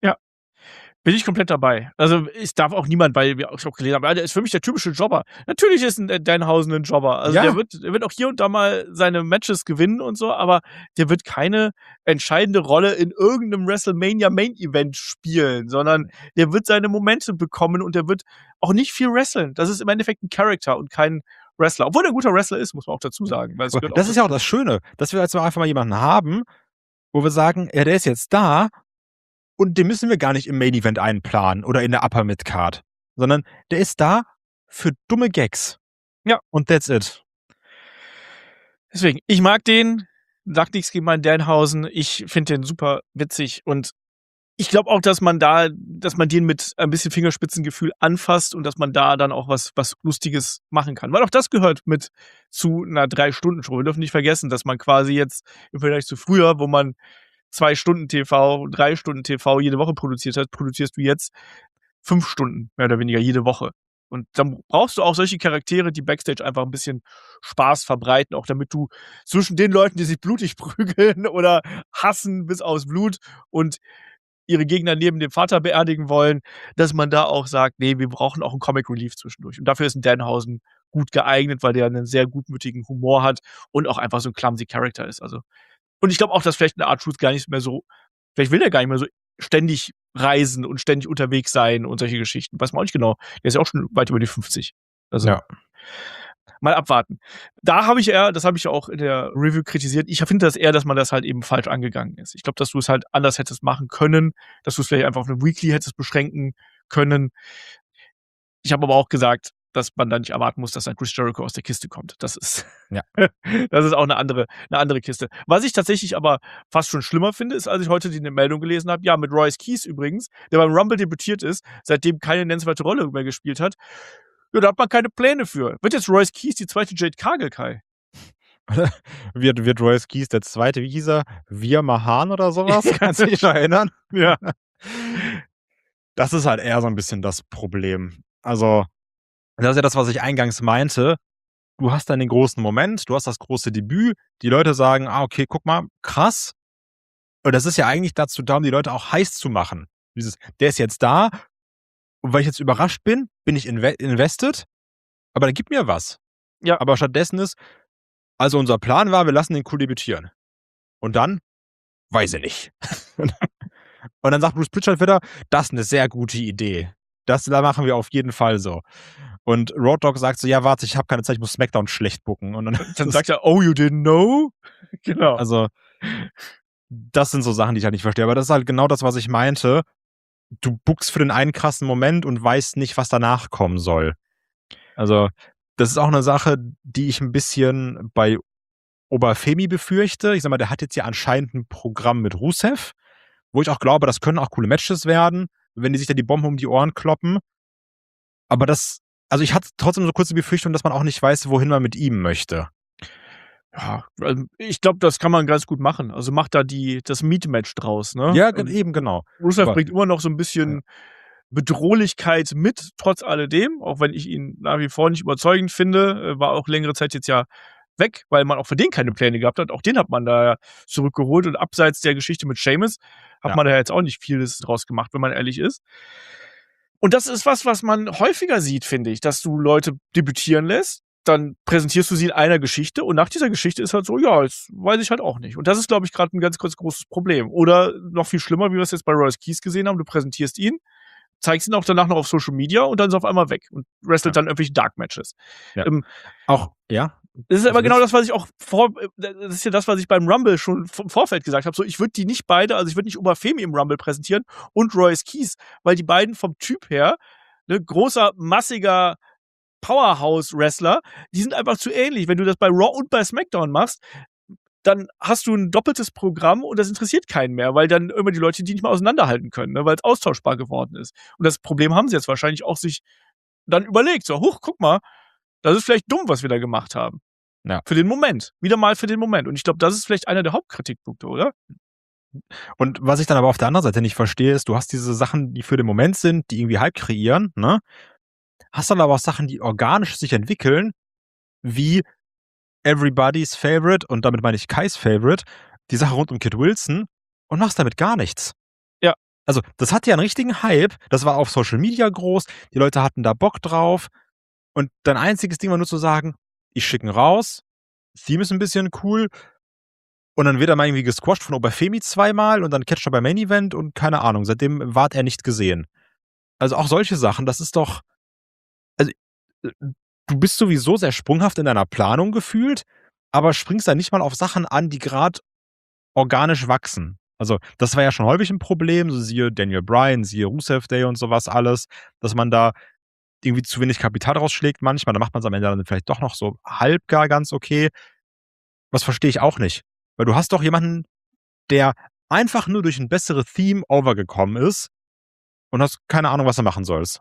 Bin ich komplett dabei. Also, ich darf auch niemand, weil wir auch gelesen haben, der ist für mich der typische Jobber. Natürlich ist ein Danhausen ein Jobber. Also, der wird auch hier und da mal seine Matches gewinnen und so, aber der wird keine entscheidende Rolle in irgendeinem WrestleMania Main Event spielen, sondern der wird seine Momente bekommen und der wird auch nicht viel wresteln. Das ist im Endeffekt ein Charakter und kein Wrestler. Obwohl der ein guter Wrestler ist, muss man auch dazu sagen. Weil das ist ja auch das Schöne, dass wir jetzt einfach mal jemanden haben, wo wir sagen, ja, der ist jetzt da, und den müssen wir gar nicht im Main Event einplanen oder in der Upper Mid Card, sondern der ist da für dumme Gags. Ja. Und that's it. Deswegen, ich mag den, sag nichts gegen meinen Danhausen. Ich finde den super witzig und ich glaube auch, dass man den mit ein bisschen Fingerspitzengefühl anfasst und dass man da dann auch was Lustiges machen kann. Weil auch das gehört mit zu einer 3-Stunden-Show. Wir dürfen nicht vergessen, dass man quasi jetzt im Vergleich zu früher, wo man 2 Stunden TV, 3 Stunden TV jede Woche produziert hat, produzierst du jetzt 5 Stunden, mehr oder weniger jede Woche. Und dann brauchst du auch solche Charaktere, die Backstage einfach ein bisschen Spaß verbreiten, auch damit du zwischen den Leuten, die sich blutig prügeln oder hassen bis aufs Blut und ihre Gegner neben dem Vater beerdigen wollen, dass man da auch sagt, nee, wir brauchen auch einen Comic Relief zwischendurch. Und dafür ist ein Danhausen gut geeignet, weil der einen sehr gutmütigen Humor hat und auch einfach so ein clumsy Character ist. Also, und ich glaube auch, dass vielleicht eine R-Truth gar nicht mehr so, vielleicht will der gar nicht mehr so ständig reisen und ständig unterwegs sein und solche Geschichten. Weiß man auch nicht genau. Der ist ja auch schon weit über die 50. Also, mal abwarten. Das habe ich auch in der Review kritisiert. Ich finde das eher, dass man das halt eben falsch angegangen ist. Ich glaube, dass du es halt anders hättest machen können, dass du es vielleicht einfach auf eine Weekly hättest beschränken können. Ich habe aber auch gesagt, dass man da nicht erwarten muss, dass ein Chris Jericho aus der Kiste kommt. Das ist auch eine andere Kiste. Was ich tatsächlich aber fast schon schlimmer finde, ist, als ich heute die Meldung gelesen habe, ja, mit Royce Keys übrigens, der beim Rumble debütiert ist, seitdem keine nennenswerte Rolle mehr gespielt hat. Ja, da hat man keine Pläne für. Wird jetzt Royce Keys die zweite Jade Cargill, Kai? Wird Royce Keys der zweite, wie hieß er? Wir Mahan oder sowas? Kannst du dich noch erinnern? Ja. Das ist halt eher so ein bisschen das Problem. Also, das ist ja das, was ich eingangs meinte. Du hast dann den großen Moment, du hast das große Debüt, die Leute sagen, okay, guck mal, krass. Und das ist ja eigentlich dazu da, um die Leute auch heiß zu machen. Der ist jetzt da, und weil ich jetzt überrascht bin, bin ich invested, aber der gibt mir was. Ja. Aber stattdessen ist, also unser Plan war, wir lassen den cool debütieren. Und dann, weiß ich nicht. Und dann sagt Bruce Pritchard wieder, das ist eine sehr gute Idee. Das machen wir auf jeden Fall so. Und Road Dogg sagt so, ja, warte, ich habe keine Zeit, ich muss SmackDown schlecht booken. Und dann sagt er, oh, you didn't know? Genau. Also, das sind so Sachen, die ich halt nicht verstehe. Aber das ist halt genau das, was ich meinte. Du bookst für den einen krassen Moment und weißt nicht, was danach kommen soll. Also, das ist auch eine Sache, die ich ein bisschen bei Oberfemi befürchte. Ich sag mal, der hat jetzt ja anscheinend ein Programm mit Rusev, wo ich auch glaube, das können auch coole Matches werden, wenn die sich da die Bomben um die Ohren kloppen. Aber also ich hatte trotzdem so kurz die Befürchtung, dass man auch nicht weiß, wohin man mit ihm möchte. Ja, ich glaube, das kann man ganz gut machen. Also macht da das Meat-Match draus, ne? Ja, eben, genau. Rusev bringt immer noch so ein bisschen Bedrohlichkeit mit, trotz alledem, auch wenn ich ihn nach wie vor nicht überzeugend finde. War auch längere Zeit jetzt ja weg, weil man auch für den keine Pläne gehabt hat. Auch den hat man da zurückgeholt und abseits der Geschichte mit Sheamus hat man da jetzt auch nicht vieles draus gemacht, wenn man ehrlich ist. Und das ist was man häufiger sieht, finde ich, dass du Leute debütieren lässt, dann präsentierst du sie in einer Geschichte und nach dieser Geschichte ist halt so, ja, das weiß ich halt auch nicht. Und das ist, glaube ich, gerade ein ganz großes Problem. Oder noch viel schlimmer, wie wir es jetzt bei Royce Keys gesehen haben, du präsentierst ihn, zeigst ihn auch danach noch auf Social Media und dann ist er auf einmal weg und wrestelt dann irgendwelche Dark Matches. Ja. Das ist aber genau das, was ich auch das ist ja das, was ich beim Rumble schon im Vorfeld gesagt habe. So, ich würde die nicht beide, also ich würde nicht Obafemi im Rumble präsentieren und Royce Keys, weil die beiden vom Typ her, ne, großer, massiger Powerhouse-Wrestler, die sind einfach zu ähnlich. Wenn du das bei Raw und bei SmackDown machst, dann hast du ein doppeltes Programm und das interessiert keinen mehr, weil dann immer die Leute die nicht mehr auseinanderhalten können, ne, weil es austauschbar geworden ist. Und das Problem haben sie jetzt wahrscheinlich auch sich dann überlegt. So, guck mal, das ist vielleicht dumm, was wir da gemacht haben. Ja. Für den Moment. Wieder mal für den Moment. Und ich glaube, das ist vielleicht einer der Hauptkritikpunkte, oder? Und was ich dann aber auf der anderen Seite nicht verstehe, ist, du hast diese Sachen, die für den Moment sind, die irgendwie Hype kreieren, ne? Hast dann aber auch Sachen, die organisch sich entwickeln, wie Everybody's Favorite, und damit meine ich Kais Favorite, die Sache rund um Kid Wilson, und machst damit gar nichts. Ja. Also, das hatte ja einen richtigen Hype, das war auf Social Media groß, die Leute hatten da Bock drauf, und dein einziges Ding war nur zu sagen, ich schicke ihn raus, Theme ist ein bisschen cool, und dann wird er mal irgendwie gesquasht von Obafemi zweimal und dann catcht er beim Main Event und keine Ahnung, seitdem ward er nicht gesehen. Also auch solche Sachen, das ist doch, also du bist sowieso sehr sprunghaft in deiner Planung gefühlt, aber springst dann nicht mal auf Sachen an, die gerade organisch wachsen. Also das war ja schon häufig ein Problem, so siehe Daniel Bryan, siehe Rusev Day und sowas alles, dass man da irgendwie zu wenig Kapital rausschlägt manchmal, dann macht man es am Ende dann vielleicht doch noch so halbgar ganz okay. Was verstehe ich auch nicht. Weil du hast doch jemanden, der einfach nur durch ein besseres Theme overgekommen ist und hast keine Ahnung, was du machen sollst.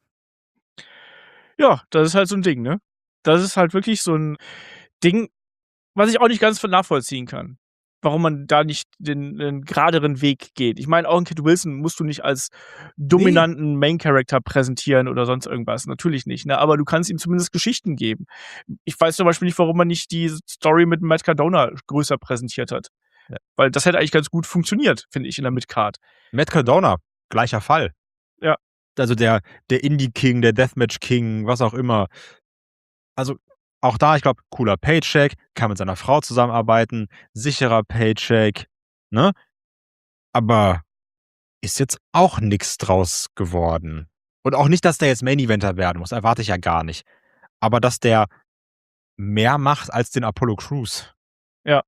Ja, das ist halt so ein Ding, ne? Das ist halt wirklich so ein Ding, was ich auch nicht ganz nachvollziehen kann. Warum man da nicht den geraderen Weg geht. Ich meine, auch einen Kid Wilson musst du nicht als dominanten Main-Character präsentieren oder sonst irgendwas. Natürlich nicht, ne? Aber du kannst ihm zumindest Geschichten geben. Ich weiß zum Beispiel nicht, warum man nicht die Story mit Matt Cardona größer präsentiert hat. Ja. Weil das hätte eigentlich ganz gut funktioniert, finde ich, in der Midcard. Matt Cardona, gleicher Fall. Ja. Also der Indie-King, der Deathmatch-King, was auch immer. Also auch da, ich glaube, cooler Paycheck, kann mit seiner Frau zusammenarbeiten, sicherer Paycheck, ne? Aber ist jetzt auch nichts draus geworden. Und auch nicht, dass der jetzt Main-Eventer werden muss, erwarte ich ja gar nicht. Aber dass der mehr macht als den Apollo Crews. Ja.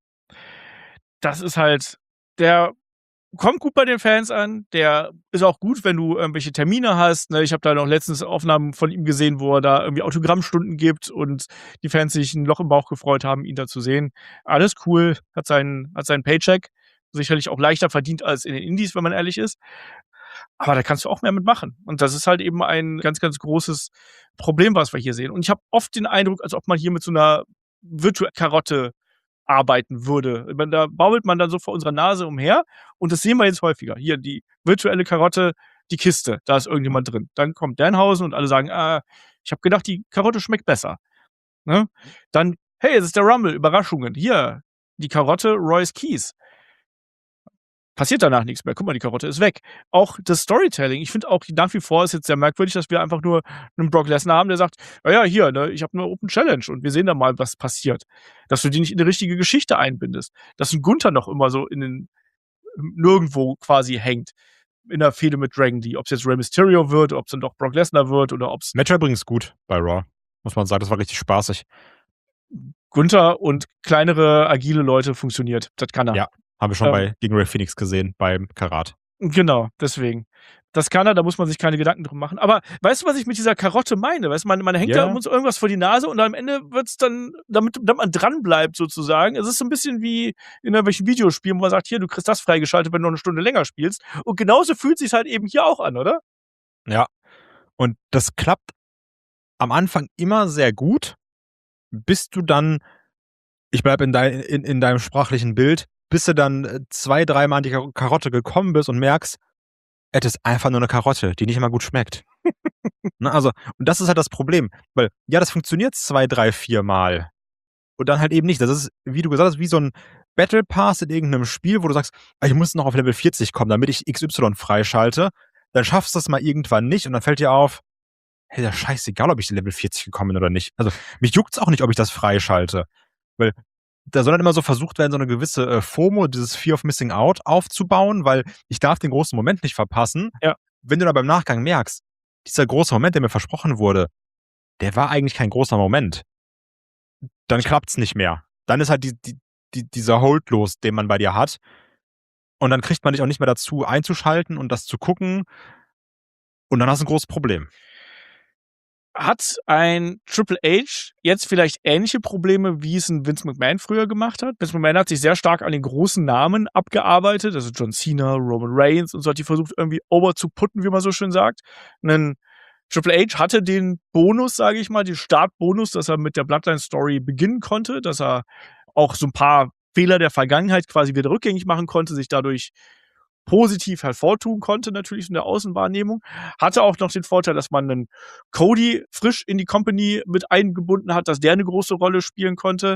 Das ist halt, der kommt gut bei den Fans an. Der ist auch gut, wenn du irgendwelche Termine hast. Ne? Ich habe da noch letztens Aufnahmen von ihm gesehen, wo er da irgendwie Autogrammstunden gibt und die Fans sich ein Loch im Bauch gefreut haben, ihn da zu sehen. Alles cool, hat seinen Paycheck. Sicherlich auch leichter verdient als in den Indies, wenn man ehrlich ist. Aber da kannst du auch mehr mitmachen. Und das ist halt eben ein ganz, ganz großes Problem, was wir hier sehen. Und ich habe oft den Eindruck, als ob man hier mit so einer virtuellen Karotte arbeiten würde. Da baumelt man dann so vor unserer Nase umher und das sehen wir jetzt häufiger. Hier, die virtuelle Karotte, die Kiste, da ist irgendjemand drin. Dann kommt Danhausen und alle sagen, ich habe gedacht, die Karotte schmeckt besser. Ne? Dann, hey, es ist der Rumble, Überraschungen. Hier, die Karotte Royce Keys. Passiert danach nichts mehr. Guck mal, die Karotte ist weg. Auch das Storytelling, ich finde auch nach wie vor ist jetzt sehr merkwürdig, dass wir einfach nur einen Brock Lesnar haben, der sagt, ja, hier, ne, ich habe eine Open Challenge und wir sehen da mal, was passiert. Dass du die nicht in die richtige Geschichte einbindest. Dass ein Gunther noch immer so nirgendwo quasi hängt. In der Fehde mit Dragon Lee. Ob es jetzt Rey Mysterio wird, ob es dann doch Brock Lesnar wird oder ob es Match übrigens gut bei Raw. Muss man sagen, das war richtig spaßig. Gunther und kleinere, agile Leute funktioniert. Das kann er. Ja. Haben wir schon gegen Rey Phoenix gesehen, beim Karat. Genau, deswegen. Das kann er, da muss man sich keine Gedanken drum machen. Aber weißt du, was ich mit dieser Karotte meine? Weißt du, man hängt da uns irgendwas vor die Nase und am Ende wird's dann, damit man dran bleibt sozusagen. Es ist so ein bisschen wie in irgendwelchen Videospielen, wo man sagt, hier, du kriegst das freigeschaltet, wenn du noch eine Stunde länger spielst. Und genauso fühlt sich's halt eben hier auch an, oder? Ja. Und das klappt am Anfang immer sehr gut, bis du dann, ich bleib in deinem sprachlichen Bild, bis du dann 2-3 Mal an die Karotte gekommen bist und merkst, es ist einfach nur eine Karotte, die nicht immer gut schmeckt. Ne, also, und das ist halt das Problem. Weil, ja, das funktioniert 2, 3, 4 Mal. Und dann halt eben nicht. Das ist, wie du gesagt hast, wie so ein Battle Pass in irgendeinem Spiel, wo du sagst, ich muss noch auf Level 40 kommen, damit ich XY freischalte. Dann schaffst du das mal irgendwann nicht und dann fällt dir auf, hey, das ist scheißegal, ob ich Level 40 gekommen bin oder nicht. Also mich juckt's auch nicht, ob ich das freischalte. Weil da soll dann immer so versucht werden, so eine gewisse FOMO, dieses Fear of Missing Out aufzubauen, weil ich darf den großen Moment nicht verpassen. Ja. Wenn du dann beim Nachgang merkst, dieser große Moment, der mir versprochen wurde, der war eigentlich kein großer Moment, dann klappt's nicht mehr. Dann ist halt dieser Hold los, den man bei dir hat. Und dann kriegt man dich auch nicht mehr dazu einzuschalten und das zu gucken. Und dann hast du ein großes Problem. Hat ein Triple H jetzt vielleicht ähnliche Probleme, wie es ein Vince McMahon früher gemacht hat? Vince McMahon hat sich sehr stark an den großen Namen abgearbeitet, also John Cena, Roman Reigns und so, hat die versucht irgendwie over zu putten, wie man so schön sagt. Ein Triple H hatte den Bonus, sage ich mal, den Startbonus, dass er mit der Bloodline-Story beginnen konnte, dass er auch so ein paar Fehler der Vergangenheit quasi wieder rückgängig machen konnte, sich dadurch positiv hervortun konnte, natürlich in der Außenwahrnehmung. Hatte auch noch den Vorteil, dass man einen Cody frisch in die Company mit eingebunden hat, dass der eine große Rolle spielen konnte.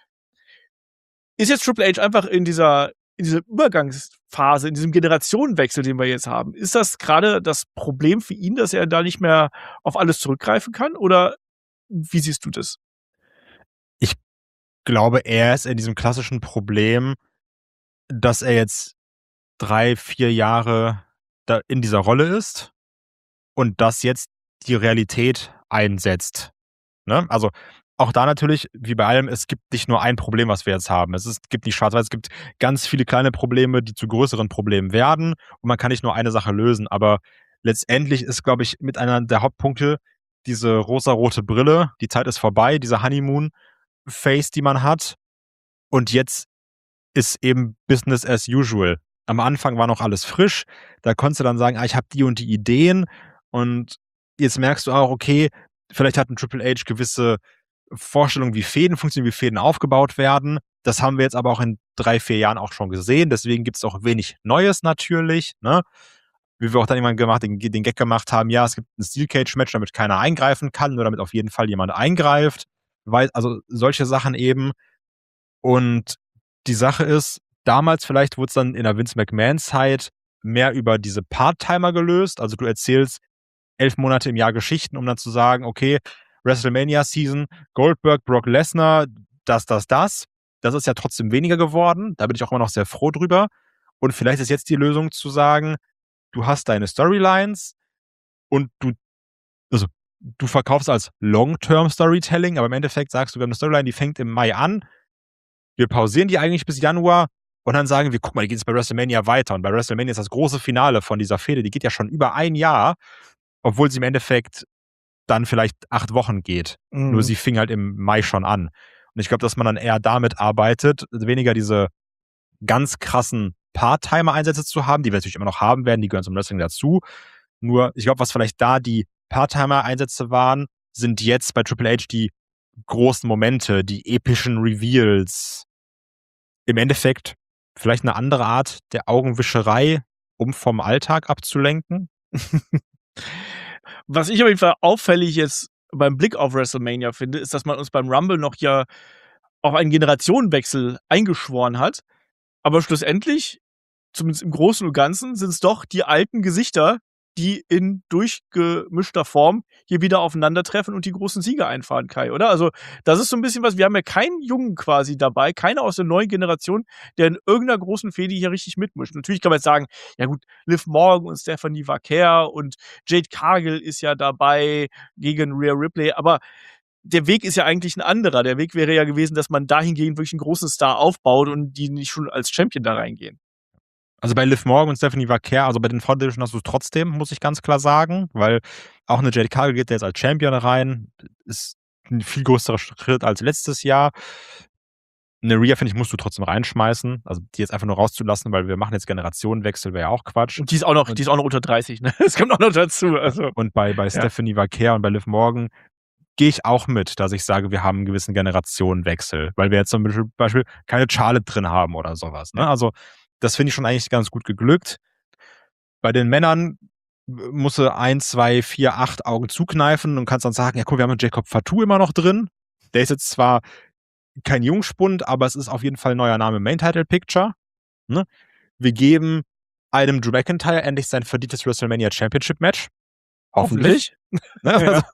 Ist jetzt Triple H einfach in dieser Übergangsphase, in diesem Generationenwechsel, den wir jetzt haben, ist das gerade das Problem für ihn, dass er da nicht mehr auf alles zurückgreifen kann? Oder wie siehst du das? Ich glaube, er ist in diesem klassischen Problem, dass er jetzt 3, 4 Jahre da in dieser Rolle ist und dass jetzt die Realität einsetzt. Ne? Also auch da natürlich, wie bei allem, es gibt nicht nur ein Problem, was wir jetzt haben. Gibt nicht schwarz-weiß, es gibt ganz viele kleine Probleme, die zu größeren Problemen werden und man kann nicht nur eine Sache lösen. Aber letztendlich ist, glaube ich, mit einer der Hauptpunkte diese rosarote Brille, die Zeit ist vorbei, diese Honeymoon-Face, die man hat. Und jetzt ist eben Business as usual. Am Anfang war noch alles frisch, da konntest du dann sagen, ich habe die und die Ideen und jetzt merkst du auch, okay, vielleicht hat ein Triple H gewisse Vorstellungen, wie Fäden funktionieren, wie Fäden aufgebaut werden. Das haben wir jetzt aber auch in 3, 4 Jahren auch schon gesehen, deswegen gibt es auch wenig Neues natürlich, ne? Wie wir auch dann irgendwann den Gag gemacht haben, ja, es gibt ein Steel Cage Match, damit keiner eingreifen kann, nur damit auf jeden Fall jemand eingreift, weil also solche Sachen eben. Und die Sache ist, damals vielleicht wurde es dann in der Vince McMahon-Zeit mehr über diese Part-Timer gelöst. Also du erzählst 11 Monate im Jahr Geschichten, um dann zu sagen, okay, WrestleMania-Season, Goldberg, Brock Lesnar, das. Das ist ja trotzdem weniger geworden. Da bin ich auch immer noch sehr froh drüber. Und vielleicht ist jetzt die Lösung zu sagen, du hast deine Storylines und du verkaufst als Long-Term-Storytelling, aber im Endeffekt sagst du, wir haben eine Storyline, die fängt im Mai an. Wir pausieren die eigentlich bis Januar und dann sagen wir, guck mal, die geht jetzt bei WrestleMania weiter. Und bei WrestleMania ist das große Finale von dieser Fehde, die geht ja schon über ein Jahr, obwohl sie im Endeffekt dann vielleicht 8 Wochen geht. Mhm. Nur sie fing halt im Mai schon an. Und ich glaube, dass man dann eher damit arbeitet, weniger diese ganz krassen Part-Timer-Einsätze zu haben, die wir natürlich immer noch haben werden, die gehören zum Wrestling dazu. Nur, ich glaube, was vielleicht da die Part-Timer-Einsätze waren, sind jetzt bei Triple H die großen Momente, die epischen Reveals. Im Endeffekt vielleicht eine andere Art der Augenwischerei, um vom Alltag abzulenken. Was ich auf jeden Fall auffällig jetzt beim Blick auf WrestleMania finde, ist, dass man uns beim Rumble noch ja auf einen Generationenwechsel eingeschworen hat. Aber schlussendlich, zumindest im Großen und Ganzen, sind es doch die alten Gesichter, die in durchgemischter Form hier wieder aufeinandertreffen und die großen Siege einfahren, Kai, oder? Also, das ist so ein bisschen was, wir haben ja keinen Jungen quasi dabei, keiner aus der neuen Generation, der in irgendeiner großen Fehde hier richtig mitmischt. Natürlich kann man jetzt sagen, ja gut, Liv Morgan und Stephanie Vaquer und Jade Cargill ist ja dabei gegen Rhea Ripley, aber der Weg ist ja eigentlich ein anderer. Der Weg wäre ja gewesen, dass man dahingehend wirklich einen großen Star aufbaut und die nicht schon als Champion da reingehen. Also bei Liv Morgan und Stephanie Vaquer, also bei den Frauen Division hast du trotzdem, muss ich ganz klar sagen, weil auch eine Jade Cargill geht jetzt als Champion rein, ist ein viel größerer Schritt als letztes Jahr. Eine Rhea, finde ich, musst du trotzdem reinschmeißen. Also die jetzt einfach nur rauszulassen, weil wir machen jetzt Generationenwechsel, wäre ja auch Quatsch. Und die ist auch noch unter 30, ne? Das kommt auch noch dazu. Also. Und bei Stephanie Vaquer und bei Liv Morgan gehe ich auch mit, dass ich sage, wir haben einen gewissen Generationenwechsel, weil wir jetzt zum Beispiel keine Charlotte drin haben oder sowas. Ne? Also das finde ich schon eigentlich ganz gut geglückt. Bei den Männern musst du 1, 2, 4, 8 Augen zukneifen und kannst dann sagen, ja cool, wir haben Jacob Fatu immer noch drin. Der ist jetzt zwar kein Jungspund, aber es ist auf jeden Fall ein neuer Name im Main-Title-Picture. Ne? Wir geben einem Drew McIntyre endlich sein verdientes WrestleMania Championship-Match. Hoffentlich. Ne? Ja. Also,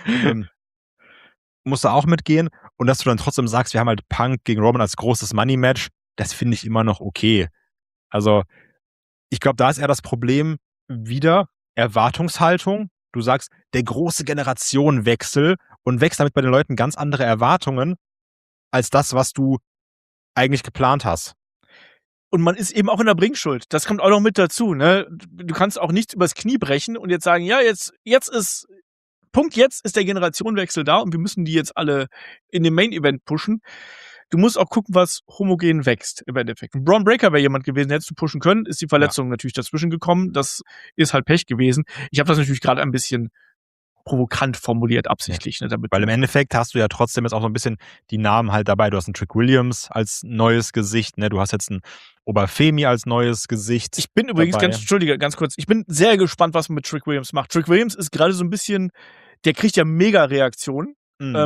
musst du auch mitgehen. Und dass du dann trotzdem sagst, wir haben halt Punk gegen Roman als großes Money-Match, das finde ich immer noch okay. Also, ich glaube, da ist eher das Problem wieder Erwartungshaltung. Du sagst, der große Generationenwechsel und wächst damit bei den Leuten ganz andere Erwartungen als das, was du eigentlich geplant hast. Und man ist eben auch in der Bringschuld. Das kommt auch noch mit dazu, ne? Du kannst auch nichts übers Knie brechen und jetzt sagen, ja, jetzt ist der Generationenwechsel da und wir müssen die jetzt alle in den Main-Event pushen. Du musst auch gucken, was homogen wächst im Endeffekt. Ein Braun Breaker wäre jemand gewesen, hättest du pushen können, ist die Verletzung natürlich dazwischen gekommen. Das ist halt Pech gewesen. Ich habe das natürlich gerade ein bisschen provokant formuliert, absichtlich. Ne, damit Weil im Endeffekt hast du ja trotzdem jetzt auch so ein bisschen die Namen halt dabei. Du hast einen Trick Williams als neues Gesicht, ne? Du hast jetzt einen Obafemi als neues Gesicht. Ich bin übrigens, ganz kurz, ich bin sehr gespannt, was man mit Trick Williams macht. Trick Williams ist gerade so ein bisschen, der kriegt ja mega Reaktionen.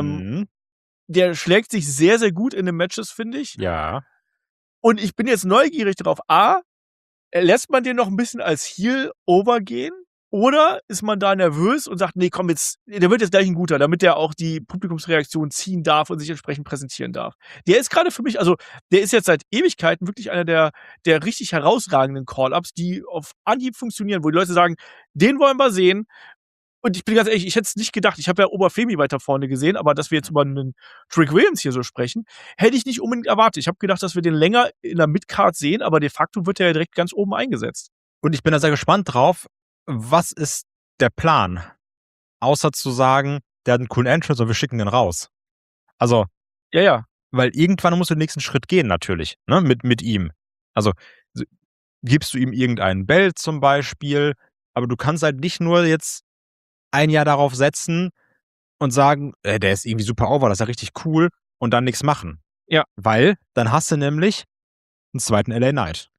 Der schlägt sich sehr, sehr gut in den Matches, finde ich. Ja. Und ich bin jetzt neugierig darauf, lässt man den noch ein bisschen als Heel overgehen? Oder ist man da nervös und sagt, nee, komm jetzt, der wird jetzt gleich ein guter, damit der auch die Publikumsreaktion ziehen darf und sich entsprechend präsentieren darf. Der ist gerade für mich, also der ist jetzt seit Ewigkeiten wirklich einer der richtig herausragenden Call-Ups, die auf Anhieb funktionieren, wo die Leute sagen, den wollen wir sehen. Und ich bin ganz ehrlich, ich hätte es nicht gedacht. Ich habe ja Obafemi weiter vorne gesehen, aber dass wir jetzt über einen Trick Williams hier so sprechen, hätte ich nicht unbedingt erwartet. Ich habe gedacht, dass wir den länger in der Midcard sehen, aber de facto wird er ja direkt ganz oben eingesetzt. Und ich bin da sehr gespannt drauf, was ist der Plan? Außer zu sagen, der hat einen coolen Entrance und wir schicken den raus. Also, Ja. weil irgendwann musst du den nächsten Schritt gehen, natürlich, ne, mit ihm. Also, gibst du ihm irgendeinen Belt zum Beispiel, aber du kannst halt nicht nur jetzt ein Jahr darauf setzen und sagen, der ist irgendwie super over, das ist ja richtig cool und dann nichts machen. Ja. Weil dann hast du nämlich einen zweiten LA Knight.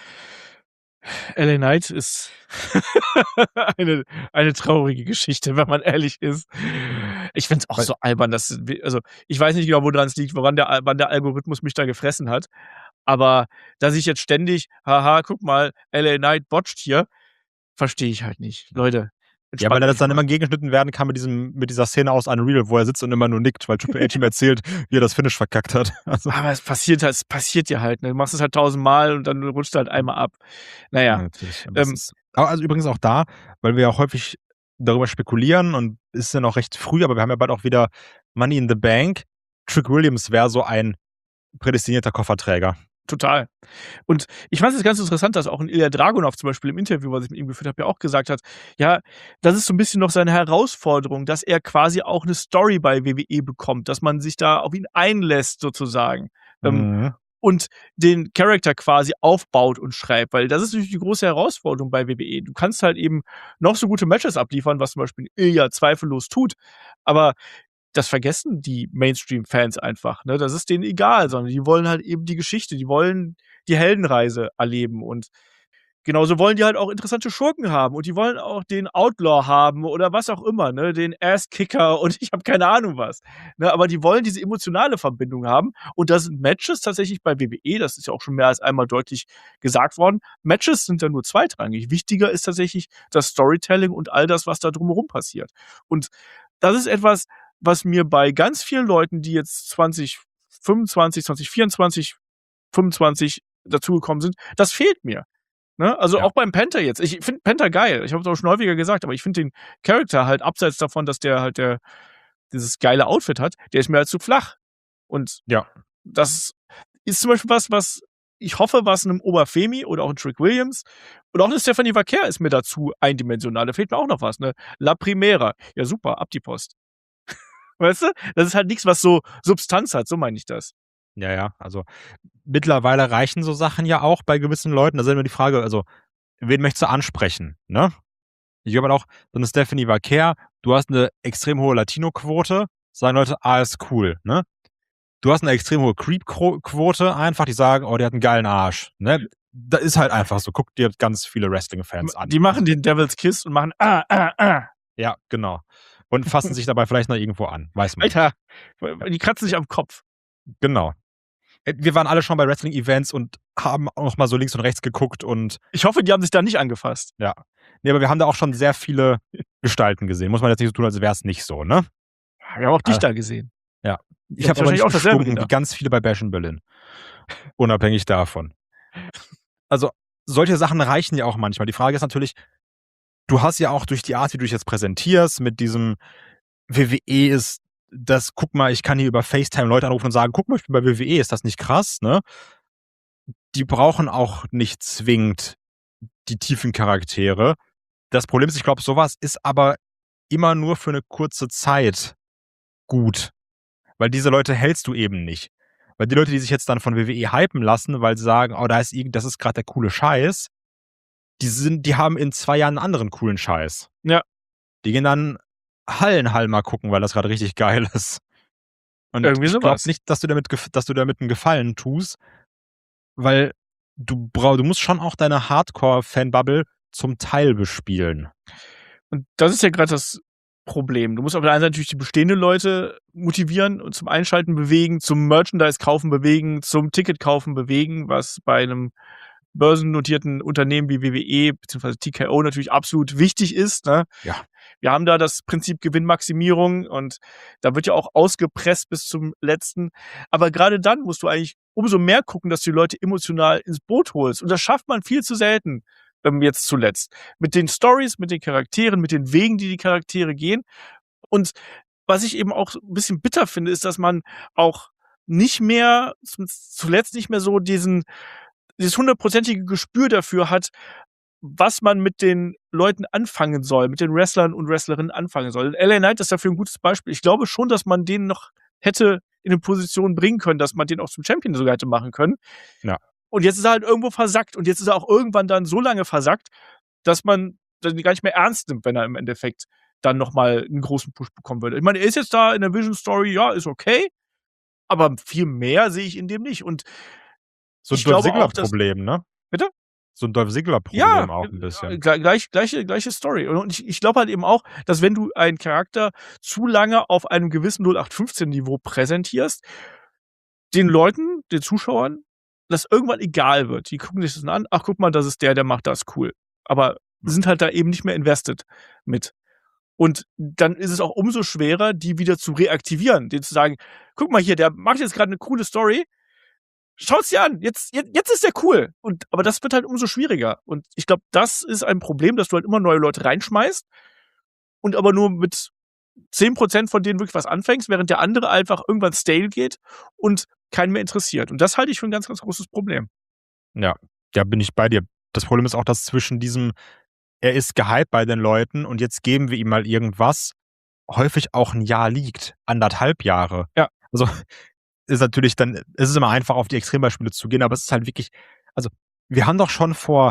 LA Knight ist eine traurige Geschichte, wenn man ehrlich ist. Ich finde es auch so albern, also ich weiß nicht genau, woran es liegt, wann der Algorithmus mich da gefressen hat. Aber dass ich jetzt ständig, haha, guck mal, LA Knight botcht hier, verstehe ich halt nicht. Leute. Ja, weil er das dann immer gegengeschnitten werden kann mit dieser Szene aus Unreal, wo er sitzt und immer nur nickt, weil Triple H ihm erzählt, wie er das Finish verkackt hat. Also. Aber es passiert ja halt. Ne? Du machst es halt 1000-mal und dann rutscht halt einmal ab. Naja. Ja, also übrigens auch da, weil wir ja auch häufig darüber spekulieren und ist ja noch recht früh, aber wir haben ja bald auch wieder Money in the Bank. Trick Williams wäre so ein prädestinierter Kofferträger. Total. Und ich fand es ganz interessant, dass auch ein Ilya Dragunov zum Beispiel im Interview, was ich mit ihm geführt habe, ja auch gesagt hat, ja, das ist so ein bisschen noch seine Herausforderung, dass er quasi auch eine Story bei WWE bekommt, dass man sich da auf ihn einlässt sozusagen. Und den Charakter quasi aufbaut und schreibt, weil das ist natürlich die große Herausforderung bei WWE. Du kannst halt eben noch so gute Matches abliefern, was zum Beispiel Ilya zweifellos tut, aber das vergessen die Mainstream-Fans einfach. Ne? Das ist denen egal, sondern die wollen halt eben die Geschichte, die wollen die Heldenreise erleben und genauso wollen die halt auch interessante Schurken haben und die wollen auch den Outlaw haben oder was auch immer, ne? Den Ass-Kicker und ich habe keine Ahnung was. Ne? Aber die wollen diese emotionale Verbindung haben und das sind Matches tatsächlich bei WWE, das ist ja auch schon mehr als einmal deutlich gesagt worden, Matches sind ja nur zweitrangig. Wichtiger ist tatsächlich das Storytelling und all das, was da drumherum passiert. Und das ist etwas, was mir bei ganz vielen Leuten, die jetzt 2025, 2024, 25 dazugekommen sind, das fehlt mir. Ne? Also auch beim Penta jetzt. Ich finde Penta geil. Ich habe es auch schon häufiger gesagt, aber ich finde den Charakter halt abseits davon, dass der halt dieses geile Outfit hat, der ist mir halt zu flach. Und das ist zum Beispiel was ich hoffe, was einem Obafemi oder auch ein Trick Williams oder auch eine Stephanie Vaquer ist mir dazu eindimensional. Da fehlt mir auch noch was. Ne? La Primera. Ja, super, ab die Post. Weißt du? Das ist halt nichts, was so Substanz hat, so meine ich das. Ja, also mittlerweile reichen so Sachen ja auch bei gewissen Leuten. Da ist immer die Frage, also, wen möchtest du ansprechen, ne? Ich glaube halt auch, so eine Stephanie Vaquer, du hast eine extrem hohe Latino-Quote, sagen Leute, ist cool, ne? Du hast eine extrem hohe Creep-Quote einfach, die sagen, oh, der hat einen geilen Arsch, ne? Das ist halt einfach so. Guck dir ganz viele Wrestling-Fans an. Die machen den Devil's Kiss und machen Ja, genau. Und fassen sich dabei vielleicht noch irgendwo an, weiß man. Alter, die kratzen sich am Kopf. Genau. Wir waren alle schon bei Wrestling-Events und haben auch noch mal so links und rechts geguckt und ich hoffe, die haben sich da nicht angefasst. Ja. Nee, aber wir haben da auch schon sehr viele Gestalten gesehen. Muss man jetzt nicht so tun, als wäre es nicht so, ne? Wir haben auch dich Ah, da gesehen. ja. Ich Ihr habe habt aber wahrscheinlich nicht auch dasselbe gestunken, wie gedacht. ganz viele bei Bash in Berlin. Unabhängig davon. Also, solche Sachen reichen ja auch manchmal. Die Frage ist natürlich, du hast ja auch durch die Art, wie du dich jetzt präsentierst, mit diesem WWE ist das, guck mal, ich kann hier über FaceTime Leute anrufen und sagen, guck mal, ich bin bei WWE, ist das nicht krass, ne? Die brauchen auch nicht zwingend die tiefen Charaktere. Das Problem ist, ich glaube, sowas ist aber immer nur für eine kurze Zeit gut. Weil diese Leute hältst du eben nicht. Weil die Leute, die sich jetzt dann von WWE hypen lassen, weil sie sagen, oh, das ist gerade der coole Scheiß, die haben in 2 Jahren einen anderen coolen Scheiß. Ja. Die gehen dann Hallenhall mal gucken, weil das gerade richtig geil ist. Und Irgendwie ich glaube sowas. nicht, dass du damit einen Gefallen tust, weil du musst schon auch deine Hardcore-Fanbubble zum Teil bespielen. Und das ist ja gerade das Problem. Du musst auf der einen Seite natürlich die bestehenden Leute motivieren und zum Einschalten bewegen, zum Merchandise-Kaufen bewegen, zum Ticket-Kaufen bewegen, was bei einem börsennotierten Unternehmen wie WWE bzw. TKO natürlich absolut wichtig ist, ne? Ja. Wir haben da das Prinzip Gewinnmaximierung und da wird ja auch ausgepresst bis zum Letzten. Aber gerade dann musst du eigentlich umso mehr gucken, dass du die Leute emotional ins Boot holst. Und das schafft man viel zu selten, jetzt zuletzt. Mit den Stories, mit den Charakteren, mit den Wegen, die Charaktere gehen. Und was ich eben auch ein bisschen bitter finde, ist, dass man auch nicht mehr, zuletzt nicht mehr so dieses 100%ige Gespür dafür hat, was man mit den Leuten anfangen soll, mit den Wrestlern und Wrestlerinnen anfangen soll. LA Knight ist dafür ein gutes Beispiel. Ich glaube schon, dass man den noch hätte in eine Position bringen können, dass man den auch zum Champion sogar hätte machen können. Ja. Und jetzt ist er halt irgendwo versackt. Und jetzt ist er auch irgendwann dann so lange versackt, dass man dann gar nicht mehr ernst nimmt, wenn er im Endeffekt dann nochmal einen großen Push bekommen würde. Ich meine, er ist jetzt da in der Vision Story, ja, ist okay. Aber viel mehr sehe ich in dem nicht. Und so ein ich Dolph glaube auch, dass. Ziggler-Problem, ne? Bitte? So ein Dolph Ziggler-Problem Ja, auch ein bisschen. gleiche Story. Und ich glaube halt eben auch, dass wenn du einen Charakter zu lange auf einem gewissen 0815-Niveau präsentierst, den Leuten, den Zuschauern, das irgendwann egal wird. Die gucken sich das an, ach guck mal, das ist der macht das cool. Aber sind halt da eben nicht mehr invested mit. Und dann ist es auch umso schwerer, die wieder zu reaktivieren, denen zu sagen, guck mal hier, der macht jetzt gerade eine coole Story, schaut's dir an, jetzt ist der cool. Aber das wird halt umso schwieriger. Und ich glaube, das ist ein Problem, dass du halt immer neue Leute reinschmeißt und aber nur mit 10% von denen wirklich was anfängst, während der andere einfach irgendwann stale geht und keinen mehr interessiert. Und das halte ich für ein ganz, ganz großes Problem. Ja, da bin ich bei dir. Das Problem ist auch, dass zwischen diesem, er ist gehypt bei den Leuten und jetzt geben wir ihm mal irgendwas, häufig auch ein Jahr liegt, 1,5 Jahre. Ja. Also ist natürlich dann, es ist immer einfach auf die Extrembeispiele zu gehen, aber es ist halt wirklich, also wir haben doch schon vor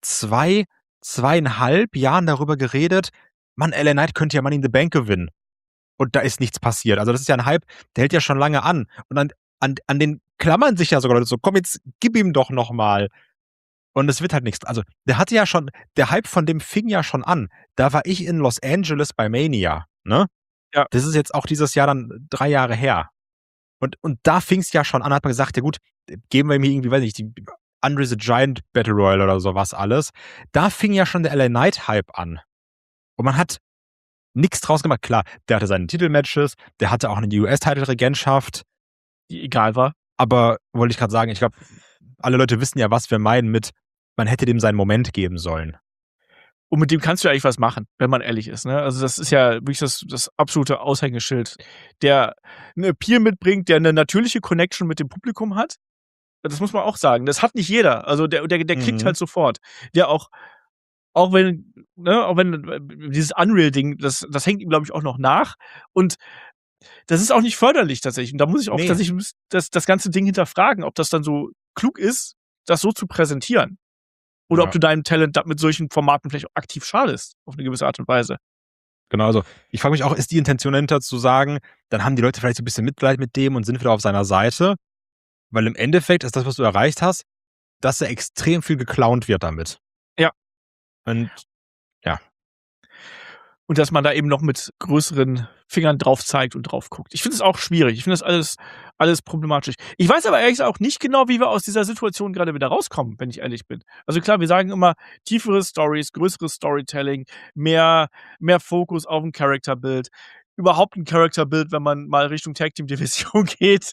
2,5 Jahren darüber geredet, Mann, LA Knight könnte ja Money in the Bank gewinnen. Und da ist nichts passiert. Also das ist ja ein Hype, der hält ja schon lange an. Und an den klammern sich ja sogar Leute so, komm, jetzt gib ihm doch noch mal. Und es wird halt nichts. Also der Hype von dem fing ja schon an. Da war ich in Los Angeles bei Mania, ne? Ja. Das ist jetzt auch dieses Jahr dann 3 Jahre her. Und da fing es ja schon an, hat man gesagt, ja gut, geben wir ihm irgendwie, weiß nicht, die Andre the Giant Battle Royale oder sowas alles. Da fing ja schon der LA Knight Hype an. Und man hat nichts draus gemacht. Klar, der hatte seine Titelmatches, der hatte auch eine US-Title-Regentschaft, Die egal war. aber wollte ich gerade sagen, ich glaube, alle Leute wissen ja, was wir meinen mit, man hätte dem seinen Moment geben sollen. Und mit dem kannst du ja eigentlich was machen, wenn man ehrlich ist. Ne? Also das ist ja wirklich das absolute Aushängeschild, der einen Appeal mitbringt, der eine natürliche Connection mit dem Publikum hat. Das muss man auch sagen. Das hat nicht jeder. Also der klickt halt sofort. Der auch wenn dieses Unreal-Ding, das hängt ihm, glaube ich, auch noch nach. Und das ist auch nicht förderlich tatsächlich. Und da muss ich auch tatsächlich das ganze Ding hinterfragen, ob das dann so klug ist, das so zu präsentieren. Oder ob du deinem Talent mit solchen Formaten vielleicht auch aktiv schadest, auf eine gewisse Art und Weise. Genau, also ich frage mich auch, ist die Intention dahinter zu sagen, dann haben die Leute vielleicht so ein bisschen Mitleid mit dem und sind wieder auf seiner Seite? Weil im Endeffekt ist das, was du erreicht hast, dass er extrem viel geklaunt wird damit. Ja. Und ja. Und dass man da eben noch mit größeren Fingern drauf zeigt und drauf guckt. Ich finde es auch schwierig. Ich finde das alles problematisch. Ich weiß aber ehrlich gesagt auch nicht genau, wie wir aus dieser Situation gerade wieder rauskommen, wenn ich ehrlich bin. Also klar, wir sagen immer tiefere Stories, größeres Storytelling, mehr Fokus auf 'n Character-Build, überhaupt 'n Character-Build, wenn man mal Richtung Tag Team Division geht.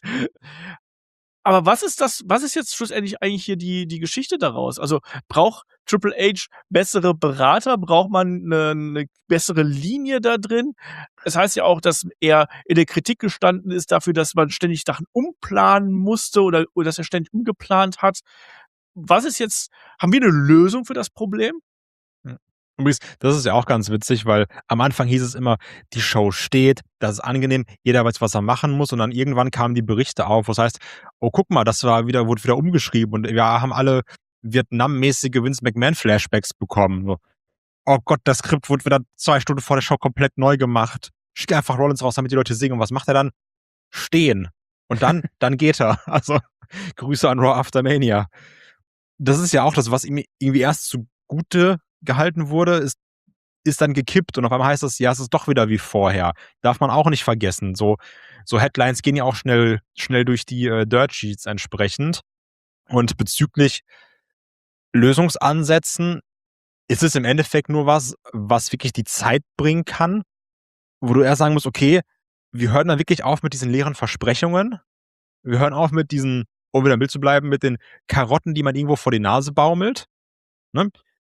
Aber was ist jetzt schlussendlich eigentlich hier die Geschichte daraus? Also, braucht Triple H bessere Berater? Braucht man 'ne bessere Linie da drin? Es heißt ja auch, dass er in der Kritik gestanden ist dafür, dass man ständig Sachen umplanen musste oder dass er ständig umgeplant hat. Was ist jetzt Haben wir 'ne Lösung für das Problem? Hm. Übrigens, das ist ja auch ganz witzig, weil am Anfang hieß es immer, die Show steht, das ist angenehm, jeder weiß, was er machen muss und dann irgendwann kamen die Berichte auf, was heißt: „Oh, guck mal, wurde wieder umgeschrieben und wir haben alle Vietnam-mäßige Vince McMahon-Flashbacks bekommen." So: „Oh Gott, das Skript wurde wieder 2 Stunden vor der Show komplett neu gemacht. Schick einfach Rollins raus, damit die Leute singen." Und was macht er dann? Stehen. Und dann geht er. Also, Grüße an Raw After Mania. Das ist ja auch das, was ihm irgendwie erst zugute gehalten wurde, ist dann gekippt und auf einmal heißt es, ja, es ist doch wieder wie vorher. Darf man auch nicht vergessen. So Headlines gehen ja auch schnell durch die Dirt Sheets entsprechend. Und bezüglich Lösungsansätzen ist es im Endeffekt nur was wirklich die Zeit bringen kann, wo du erst sagen musst, okay, wir hören dann wirklich auf mit diesen leeren Versprechungen. Wir hören auf mit diesen, um wieder im Bild zu bleiben, mit den Karotten, die man irgendwo vor die Nase baumelt. Ne?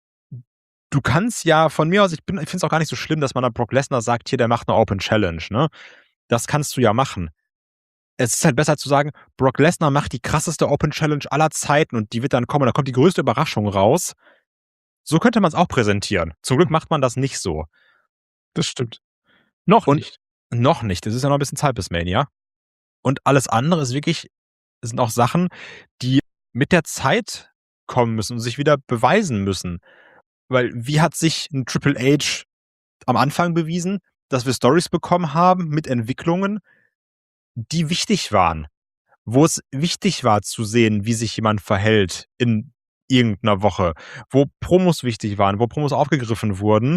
Du kannst ja von mir aus, ich finde es auch gar nicht so schlimm, dass man dann Brock Lesnar sagt, hier, der macht eine Open Challenge. Ne? Das kannst du ja machen. Es ist halt besser zu sagen, Brock Lesnar macht die krasseste Open Challenge aller Zeiten und die wird dann kommen, da kommt die größte Überraschung raus. So könnte man es auch präsentieren. Zum Glück macht man das nicht so. Das stimmt. Noch nicht. Noch nicht. Es ist ja noch ein bisschen Zeit bis Mania. Und alles andere ist wirklich, es sind auch Sachen, die mit der Zeit kommen müssen und sich wieder beweisen müssen. Weil wie hat sich ein Triple H am Anfang bewiesen, dass wir Stories bekommen haben mit Entwicklungen, die wichtig waren. Wo es wichtig war zu sehen, wie sich jemand verhält in irgendeiner Woche. Wo Promos wichtig waren, wo Promos aufgegriffen wurden.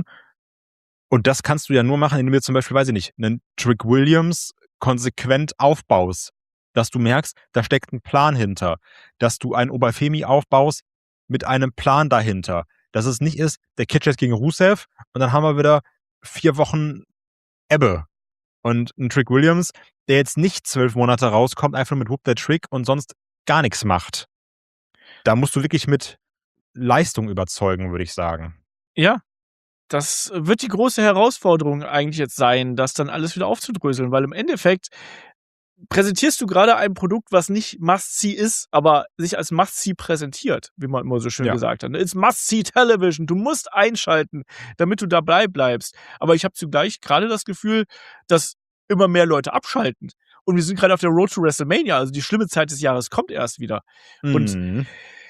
Und das kannst du ja nur machen, indem du zum Beispiel, weiß ich nicht, einen Trick Williams konsequent aufbaust. Dass du merkst, da steckt ein Plan hinter. Dass du einen Obafemi aufbaust mit einem Plan dahinter. Dass es nicht ist, der Catch jetzt gegen Rusev und dann haben wir wieder 4 Wochen Ebbe. Und ein Trick Williams, der jetzt nicht 12 Monate rauskommt, einfach mit Whoop the Trick und sonst gar nichts macht. Da musst du wirklich mit Leistung überzeugen, würde ich sagen. Ja, das wird die große Herausforderung eigentlich jetzt sein, das dann alles wieder aufzudröseln, weil im Endeffekt präsentierst du gerade ein Produkt, was nicht Must-See ist, aber sich als Must-See präsentiert, wie man immer so schön gesagt hat. It's Must-See Television. Du musst einschalten, damit du dabei bleibst. Aber ich habe zugleich gerade das Gefühl, dass immer mehr Leute abschalten. Und wir sind gerade auf der Road to WrestleMania. Also die schlimme Zeit des Jahres kommt erst wieder. Und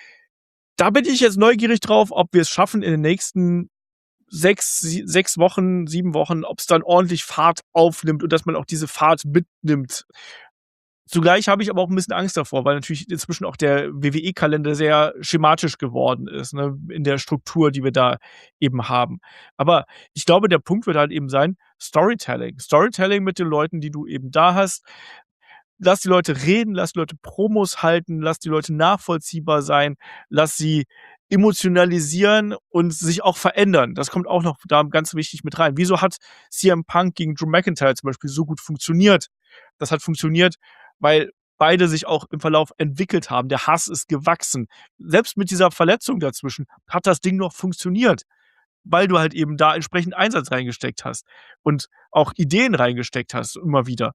da bin ich jetzt neugierig drauf, ob wir es schaffen, in den nächsten 6 Wochen, 7 Wochen, ob es dann ordentlich Fahrt aufnimmt und dass man auch diese Fahrt mitnimmt. Zugleich habe ich aber auch ein bisschen Angst davor, weil natürlich inzwischen auch der WWE-Kalender sehr schematisch geworden ist, ne, in der Struktur, die wir da eben haben. Aber ich glaube, der Punkt wird halt eben sein, Storytelling. Storytelling mit den Leuten, die du eben da hast. Lass die Leute reden, lass die Leute Promos halten, lass die Leute nachvollziehbar sein, lass sie emotionalisieren und sich auch verändern. Das kommt auch noch da ganz wichtig mit rein. Wieso hat CM Punk gegen Drew McIntyre zum Beispiel so gut funktioniert? Das hat funktioniert, weil beide sich auch im Verlauf entwickelt haben. Der Hass ist gewachsen. Selbst mit dieser Verletzung dazwischen hat das Ding noch funktioniert, weil du halt eben da entsprechend Einsatz reingesteckt hast und auch Ideen reingesteckt hast, immer wieder.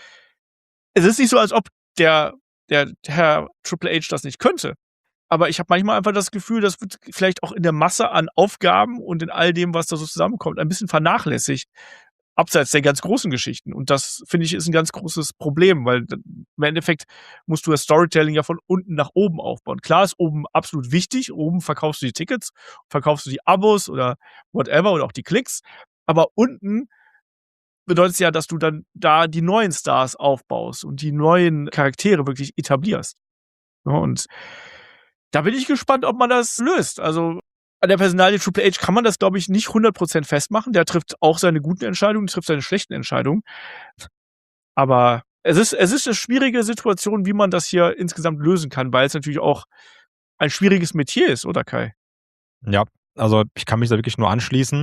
Es ist nicht so, als ob der Herr Triple H das nicht könnte. Aber ich habe manchmal einfach das Gefühl, das wird vielleicht auch in der Masse an Aufgaben und in all dem, was da so zusammenkommt, ein bisschen vernachlässigt, abseits der ganz großen Geschichten. Und das, finde ich, ist ein ganz großes Problem, weil im Endeffekt musst du das Storytelling ja von unten nach oben aufbauen. Klar ist oben absolut wichtig, oben verkaufst du die Tickets, verkaufst du die Abos oder whatever oder auch die Klicks, aber unten bedeutet es ja, dass du dann da die neuen Stars aufbaust und die neuen Charaktere wirklich etablierst. Ja, und da bin ich gespannt, ob man das löst. Also, An der Personalie Triple H kann man das, glaube ich, nicht 100% festmachen. Der trifft auch seine guten Entscheidungen, trifft seine schlechten Entscheidungen. Aber es ist eine schwierige Situation, wie man das hier insgesamt lösen kann, weil es natürlich auch ein schwieriges Metier ist, oder Kai? Ja, also ich kann mich da wirklich nur anschließen.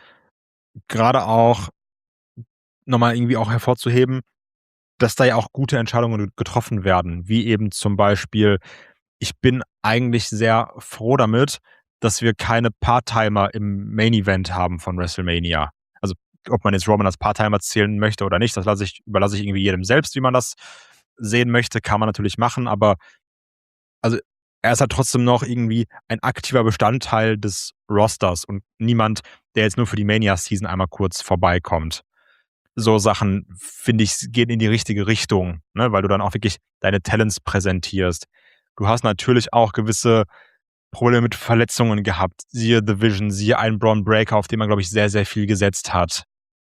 Gerade auch nochmal irgendwie auch hervorzuheben, dass da ja auch gute Entscheidungen getroffen werden, wie eben zum Beispiel, ich bin eigentlich sehr froh damit, dass wir keine Part-Timer im Main-Event haben von WrestleMania. Also ob man jetzt Roman als Part-Timer zählen möchte oder nicht, das überlasse ich irgendwie jedem selbst, wie man das sehen möchte, kann man natürlich machen, aber also er ist halt trotzdem noch irgendwie ein aktiver Bestandteil des Rosters und niemand, der jetzt nur für die Mania-Season einmal kurz vorbeikommt. So Sachen, finde ich, gehen in die richtige Richtung, ne? Weil du dann auch wirklich deine Talents präsentierst. Du hast natürlich auch gewisse Probleme mit Verletzungen gehabt. Siehe The Vision, siehe einen Braun Breaker, auf den man, glaube ich, sehr, sehr viel gesetzt hat.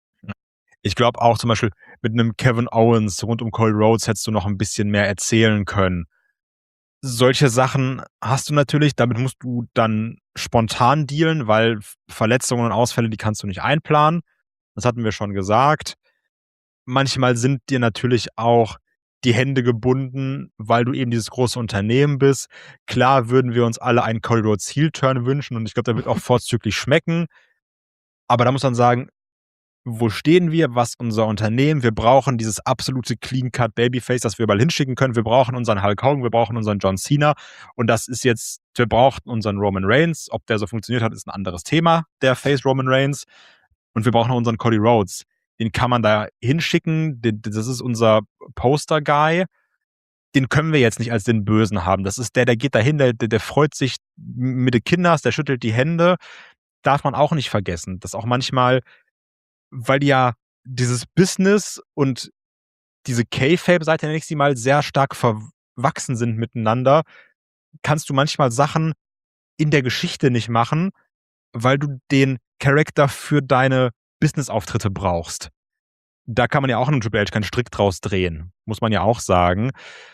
Ich glaube auch zum Beispiel mit einem Kevin Owens rund um Cody Rhodes hättest du noch ein bisschen mehr erzählen können. Solche Sachen hast du natürlich, damit musst du dann spontan dealen, weil Verletzungen und Ausfälle, die kannst du nicht einplanen. Das hatten wir schon gesagt. Manchmal sind dir natürlich auch die Hände gebunden, weil du eben dieses große Unternehmen bist. Klar würden wir uns alle einen Cody Rhodes Heel-Turn wünschen und ich glaube, der wird auch vorzüglich schmecken. Aber da muss man sagen, wo stehen wir? Was unser Unternehmen? Wir brauchen dieses absolute Clean-Cut-Babyface, das wir überall hinschicken können. Wir brauchen unseren Hulk Hogan, wir brauchen unseren John Cena. Und das ist jetzt, wir brauchen unseren Roman Reigns. Ob der so funktioniert hat, ist ein anderes Thema, der Face Roman Reigns. Und wir brauchen auch unseren Cody Rhodes. Den kann man da hinschicken. Das ist unser Poster-Guy. Den können wir jetzt nicht als den Bösen haben. Das ist der geht dahin, der freut sich mit den Kindern, der schüttelt die Hände. Darf man auch nicht vergessen. Dass auch manchmal, weil die ja dieses Business und diese Kayfabe-Seite, nenne ich sie mal, sehr stark verwachsen sind miteinander, kannst du manchmal Sachen in der Geschichte nicht machen, weil du den Charakter für deine Business-Auftritte brauchst. Da kann man ja auch in Triple H keinen Strick draus drehen, muss man ja auch sagen.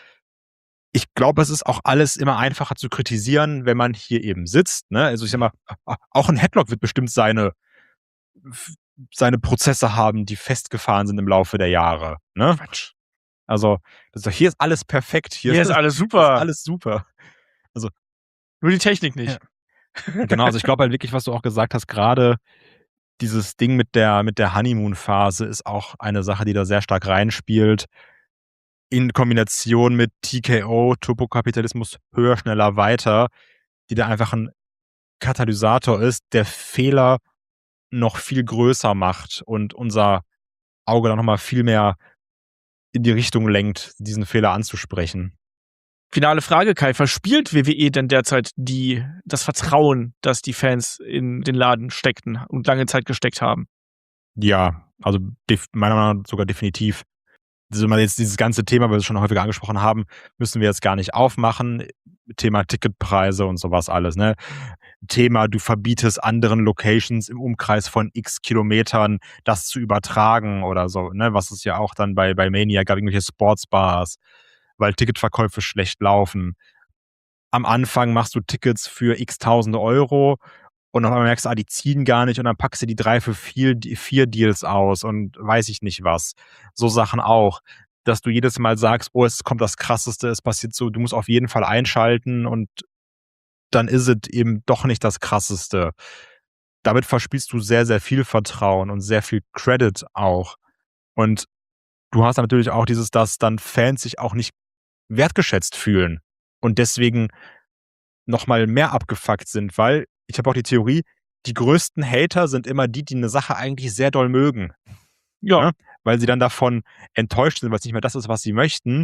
Ich glaube, es ist auch alles immer einfacher zu kritisieren, wenn man hier eben sitzt. Ne? Also ich sag mal, auch ein Headlock wird bestimmt seine Prozesse haben, die festgefahren sind im Laufe der Jahre. Ne? Also hier ist alles perfekt. Hier ist alles super. Ist alles super. Also nur die Technik nicht. Ja. Genau, also ich glaube halt wirklich, was du auch gesagt hast, gerade dieses Ding mit der Honeymoon-Phase ist auch eine Sache, die da sehr stark reinspielt. In Kombination mit TKO, Turbokapitalismus, höher, schneller, weiter, die da einfach ein Katalysator ist, der Fehler noch viel größer macht und unser Auge dann nochmal viel mehr in die Richtung lenkt, diesen Fehler anzusprechen. Finale Frage, Kai. Verspielt WWE denn derzeit das Vertrauen, das die Fans in den Laden steckten und lange Zeit gesteckt haben? Ja, also meiner Meinung nach sogar definitiv. Also wenn man jetzt dieses ganze Thema, was wir schon häufiger angesprochen haben, müssen wir jetzt gar nicht aufmachen. Thema Ticketpreise und sowas alles, ne? Thema, du verbietest anderen Locations im Umkreis von x Kilometern, das zu übertragen oder so, ne? Was es ja auch dann bei Mania gab, irgendwelche Sportsbars, weil Ticketverkäufe schlecht laufen. Am Anfang machst du Tickets für x tausende Euro und auf einmal merkst du, die ziehen gar nicht und dann packst du die 3 für 4 Deals aus und weiß ich nicht was. So Sachen auch, dass du jedes Mal sagst, oh, es kommt das Krasseste, es passiert so, du musst auf jeden Fall einschalten und dann ist es eben doch nicht das Krasseste. Damit verspielst du sehr, sehr viel Vertrauen und sehr viel Credit auch. Und du hast natürlich auch dass dann Fans sich auch nicht wertgeschätzt fühlen und deswegen nochmal mehr abgefuckt sind, weil ich habe auch die Theorie, die größten Hater sind immer die eine Sache eigentlich sehr doll mögen. Ja. Ne? Weil sie dann davon enttäuscht sind, weil es nicht mehr das ist, was sie möchten.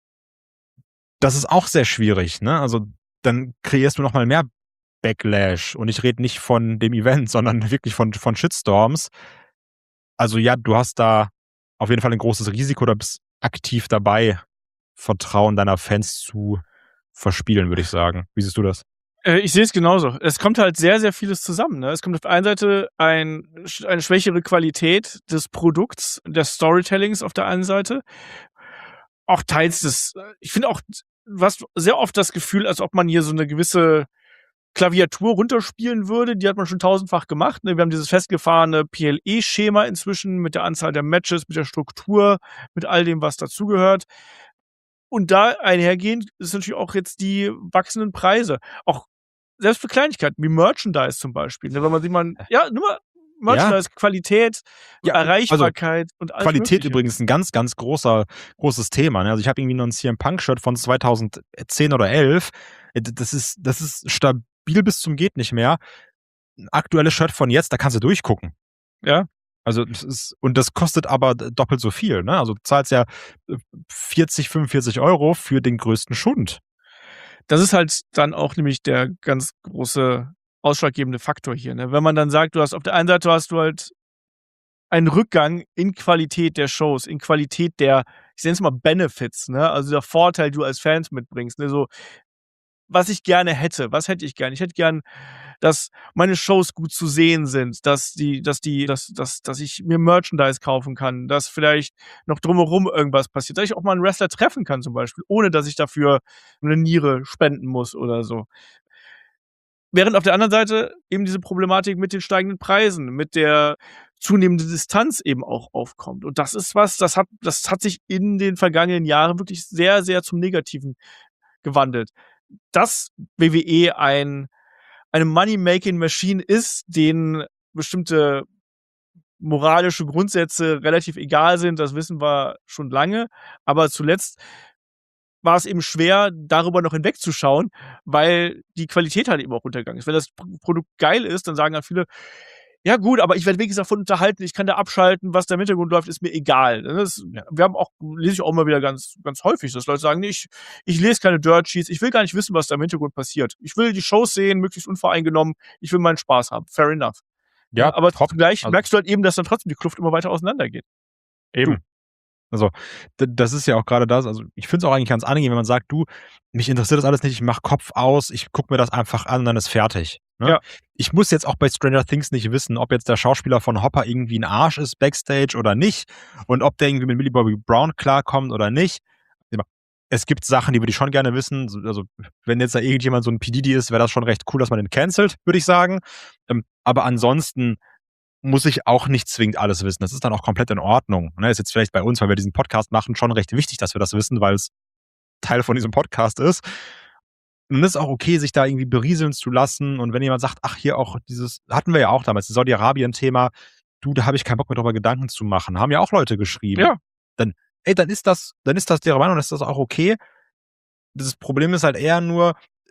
Das ist auch sehr schwierig. Ne? Also dann kreierst du nochmal mehr Backlash. Und ich rede nicht von dem Event, sondern wirklich von Shitstorms. Also ja, du hast da auf jeden Fall ein großes Risiko, da bist aktiv dabei, Vertrauen deiner Fans zu verspielen, würde ich sagen. Wie siehst du das? Ich sehe es genauso. Es kommt halt sehr, sehr vieles zusammen. Ne? Es kommt auf der einen Seite eine schwächere Qualität des Produkts, des Storytellings auf der einen Seite. Auch teils ich finde auch, was sehr oft das Gefühl, als ob man hier so eine gewisse Klaviatur runterspielen würde, die hat man schon tausendfach gemacht. Ne? Wir haben dieses festgefahrene PLE-Schema inzwischen mit der Anzahl der Matches, mit der Struktur, mit all dem, was dazugehört. Und da einhergehend ist natürlich auch jetzt die wachsenden Preise. Auch selbst für Kleinigkeiten wie Merchandise zum Beispiel. Ne? Wenn man sich mal, nur Merchandise, Qualität, Ja, Erreichbarkeit und alles Qualität Mögliche. übrigens ein ganz, ganz großes Thema. Ne? Also ich habe irgendwie noch ein CM Punk-Shirt von 2010 oder 11. Das ist stabil bis zum geht nicht mehr. Ein aktuelles Shirt von jetzt, da kannst du durchgucken. Ja. Also das kostet aber doppelt so viel. Ne? Also du zahlst ja 40, 45 Euro für den größten Schund. Das ist halt dann auch nämlich der ganz große ausschlaggebende Faktor hier. Ne? Wenn man dann sagt, du hast auf der einen Seite hast du halt einen Rückgang in Qualität der Shows, in Qualität der, ich nenne es mal Benefits, ne? Also der Vorteil, du als Fans mitbringst. Ne? So, was ich gerne hätte, was hätte ich gerne? Ich hätte gern, dass meine Shows gut zu sehen sind, dass ich mir Merchandise kaufen kann, dass vielleicht noch drumherum irgendwas passiert, dass ich auch mal einen Wrestler treffen kann zum Beispiel, ohne dass ich dafür eine Niere spenden muss oder so. Während auf der anderen Seite eben diese Problematik mit den steigenden Preisen, mit der zunehmenden Distanz eben auch aufkommt. Und das ist was, das hat sich in den vergangenen Jahren wirklich sehr, sehr zum Negativen gewandelt. Dass WWE eine Money-Making-Machine ist, denen bestimmte moralische Grundsätze relativ egal sind, das wissen wir schon lange. Aber zuletzt war es eben schwer, darüber noch hinwegzuschauen, weil die Qualität halt eben auch runtergegangen ist. Wenn das Produkt geil ist, dann sagen dann viele, ja gut, aber ich werde wenigstens davon unterhalten, ich kann da abschalten, was da im Hintergrund läuft, ist mir egal. Wir haben auch, lese ich auch mal wieder ganz, ganz häufig, dass Leute sagen, nee, ich lese keine Dirt Sheets, ich will gar nicht wissen, was da im Hintergrund passiert. Ich will die Shows sehen, möglichst unvoreingenommen, ich will meinen Spaß haben. Fair enough. Ja, aber top. zugleich Also merkst du halt eben, dass dann trotzdem die Kluft immer weiter auseinandergeht. Eben. Also, das ist ja auch gerade das. Also, ich finde es auch eigentlich ganz angenehm, wenn man sagt, du, mich interessiert das alles nicht, ich mache Kopf aus, ich gucke mir das einfach an und dann ist fertig. Ne? Ja. Ich muss jetzt auch bei Stranger Things nicht wissen, ob jetzt der Schauspieler von Hopper irgendwie ein Arsch ist backstage oder nicht und ob der irgendwie mit Millie Bobby Brown klarkommt oder nicht. Es gibt Sachen, die würde ich schon gerne wissen. Also, wenn jetzt da irgendjemand so ein PDD ist, wäre das schon recht cool, dass man den cancelt, würde ich sagen. Aber ansonsten muss ich auch nicht zwingend alles wissen. Das ist dann auch komplett in Ordnung. Ne? Ist jetzt vielleicht bei uns, weil wir diesen Podcast machen, schon recht wichtig, dass wir das wissen, weil es Teil von diesem Podcast ist. Und es ist auch okay, sich da irgendwie berieseln zu lassen. Und wenn jemand sagt, ach, hier auch dieses, hatten wir ja auch damals, das Saudi-Arabien-Thema, du, da habe ich keinen Bock mehr drüber Gedanken zu machen. Haben ja auch Leute geschrieben. Ja. Dann ist das deren Meinung, dann ist das auch okay. Das Problem ist halt eher nur,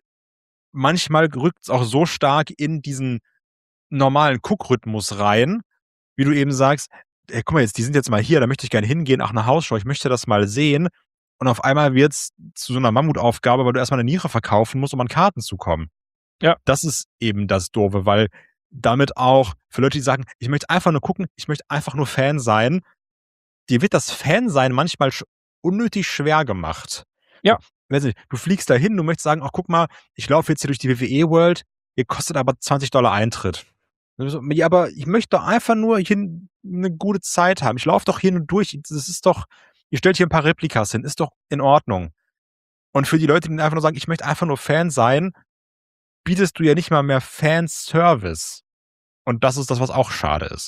manchmal rückt es auch so stark in diesen normalen Guckrhythmus rein, wie du eben sagst, ey, guck mal jetzt, die sind jetzt mal hier, da möchte ich gerne hingehen, ach, eine Hausschau, ich möchte das mal sehen. Und auf einmal wird es zu so einer Mammutaufgabe, weil du erstmal eine Niere verkaufen musst, um an Karten zu kommen. Ja. Das ist eben das Doofe, weil damit auch für Leute, die sagen, ich möchte einfach nur gucken, ich möchte einfach nur Fan sein, dir wird das Fansein manchmal unnötig schwer gemacht. Ja. Weiß nicht, du fliegst da hin, du möchtest sagen, ach, guck mal, ich laufe jetzt hier durch die WWE-World, ihr kostet aber $20 Eintritt. Ja, aber ich möchte doch einfach nur hier eine gute Zeit haben. Ich laufe doch hier nur durch. Das ist doch, ihr stellt hier ein paar Replikas hin, ist doch in Ordnung. Und für die Leute, die einfach nur sagen, ich möchte einfach nur Fan sein, bietest du ja nicht mal mehr Fanservice. Und das ist das, was auch schade ist.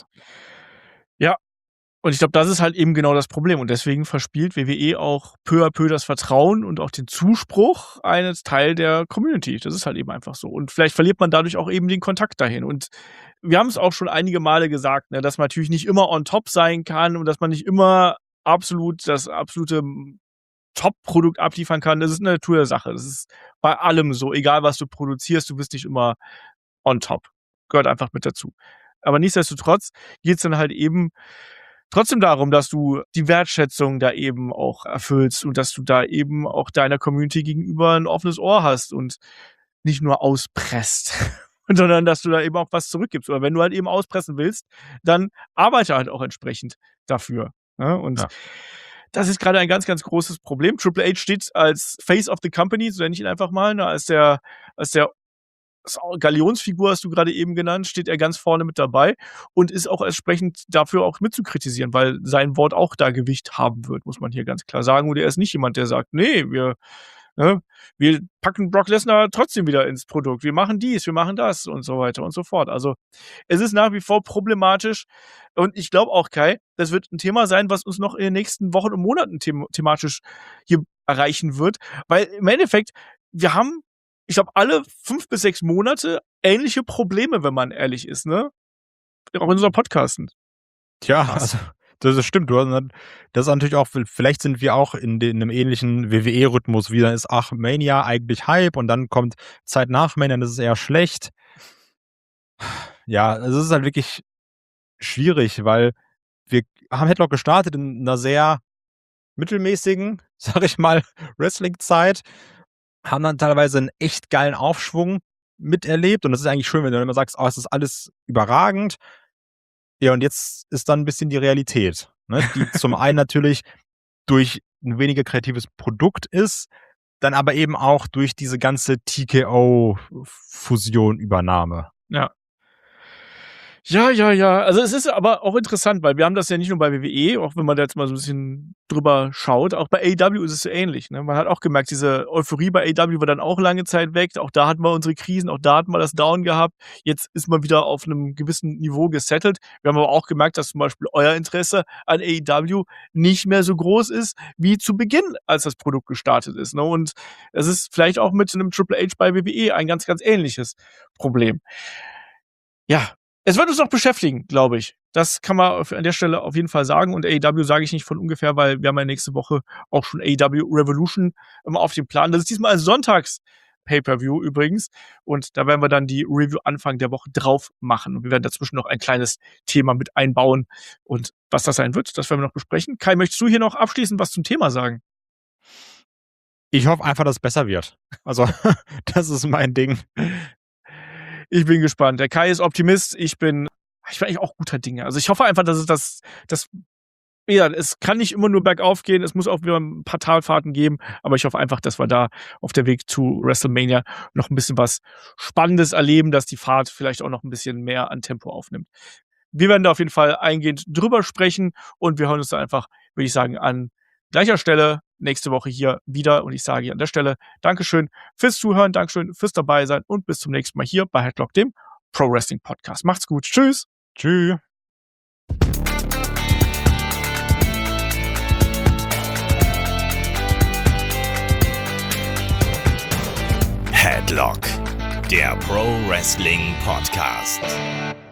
Ja. Und ich glaube, das ist halt eben genau das Problem. Und deswegen verspielt WWE auch peu à peu das Vertrauen und auch den Zuspruch eines Teil der Community. Das ist halt eben einfach so. Und vielleicht verliert man dadurch auch eben den Kontakt dahin. Und wir haben es auch schon einige Male gesagt, ne, dass man natürlich nicht immer on top sein kann und dass man nicht immer das absolute Top-Produkt abliefern kann. Das ist eine Natur der Sache. Das ist bei allem so. Egal, was du produzierst, du bist nicht immer on top. Gehört einfach mit dazu. Aber nichtsdestotrotz geht es dann halt eben trotzdem darum, dass du die Wertschätzung da eben auch erfüllst und dass du da eben auch deiner Community gegenüber ein offenes Ohr hast und nicht nur auspresst, sondern dass du da eben auch was zurückgibst. Oder wenn du halt eben auspressen willst, dann arbeite halt auch entsprechend dafür. Ne? Und das ist gerade ein ganz, ganz großes Problem. Triple H steht als Face of the Company, so nenne ich ihn einfach mal, ne? als der Galionsfigur hast du gerade eben genannt, steht er ganz vorne mit dabei und ist auch entsprechend dafür auch mitzukritisieren, weil sein Wort auch da Gewicht haben wird, muss man hier ganz klar sagen. Und er ist nicht jemand, der sagt, nee, wir Ne? Wir packen Brock Lesnar trotzdem wieder ins Produkt. Wir machen dies, wir machen das und so weiter und so fort. Also, es ist nach wie vor problematisch und ich glaube auch, Kai, das wird ein Thema sein, was uns noch in den nächsten Wochen und Monaten thematisch hier erreichen wird, weil im Endeffekt, wir haben, ich glaube, alle 5 bis 6 Monate ähnliche Probleme, wenn man ehrlich ist, ne? Auch in unserem Podcasten. Tja, Krass. also das stimmt. Das ist natürlich auch, vielleicht sind wir auch in einem ähnlichen WWE-Rhythmus, wie dann ist, ach, Mania eigentlich Hype und dann kommt Zeit nach Mania, das ist eher schlecht. Ja, also es ist halt wirklich schwierig, weil wir haben Headlock gestartet in einer sehr mittelmäßigen, sag ich mal, Wrestling-Zeit, haben dann teilweise einen echt geilen Aufschwung miterlebt und das ist eigentlich schön, wenn du dann immer sagst, oh, es ist alles überragend. Ja, und jetzt ist dann ein bisschen die Realität, ne, die zum einen natürlich durch ein weniger kreatives Produkt ist, dann aber eben auch durch diese ganze TKO-Fusion, Übernahme. Ja. Ja. Also, es ist aber auch interessant, weil wir haben das ja nicht nur bei WWE, auch wenn man da jetzt mal so ein bisschen drüber schaut, auch bei AEW ist es so ähnlich, ne? Man hat auch gemerkt, diese Euphorie bei AEW war dann auch lange Zeit weg. Auch da hatten wir unsere Krisen, auch da hatten wir das Down gehabt. Jetzt ist man wieder auf einem gewissen Niveau gesettelt. Wir haben aber auch gemerkt, dass zum Beispiel euer Interesse an AEW nicht mehr so groß ist wie zu Beginn, als das Produkt gestartet ist, ne? Und es ist vielleicht auch mit einem Triple H bei WWE ein ganz, ganz ähnliches Problem. Ja, es wird uns noch beschäftigen, glaube ich. Das kann man an der Stelle auf jeden Fall sagen. Und AEW sage ich nicht von ungefähr, weil wir haben ja nächste Woche auch schon AEW Revolution auf dem Plan. Das ist diesmal ein Sonntags-Pay-Per-View übrigens. Und da werden wir dann die Review Anfang der Woche drauf machen. Und wir werden dazwischen noch ein kleines Thema mit einbauen. Und was das sein wird, das werden wir noch besprechen. Kai, möchtest du hier noch abschließend was zum Thema sagen? Ich hoffe einfach, dass es besser wird. Also, das ist mein Ding. Ich bin gespannt. Der Kai ist Optimist. Ich bin eigentlich auch guter Dinge. Also ich hoffe einfach, dass es kann nicht immer nur bergauf gehen. Es muss auch wieder ein paar Talfahrten geben. Aber ich hoffe einfach, dass wir da auf der Weg zu WrestleMania noch ein bisschen was Spannendes erleben, dass die Fahrt vielleicht auch noch ein bisschen mehr an Tempo aufnimmt. Wir werden da auf jeden Fall eingehend drüber sprechen und wir hören uns da einfach, würde ich sagen, an gleicher Stelle nächste Woche hier wieder. Und ich sage hier an der Stelle Dankeschön fürs Zuhören, Dankeschön fürs Dabeisein und bis zum nächsten Mal hier bei Headlock, dem Pro Wrestling Podcast. Macht's gut. Tschüss. Tschüss. Headlock, der Pro Wrestling Podcast.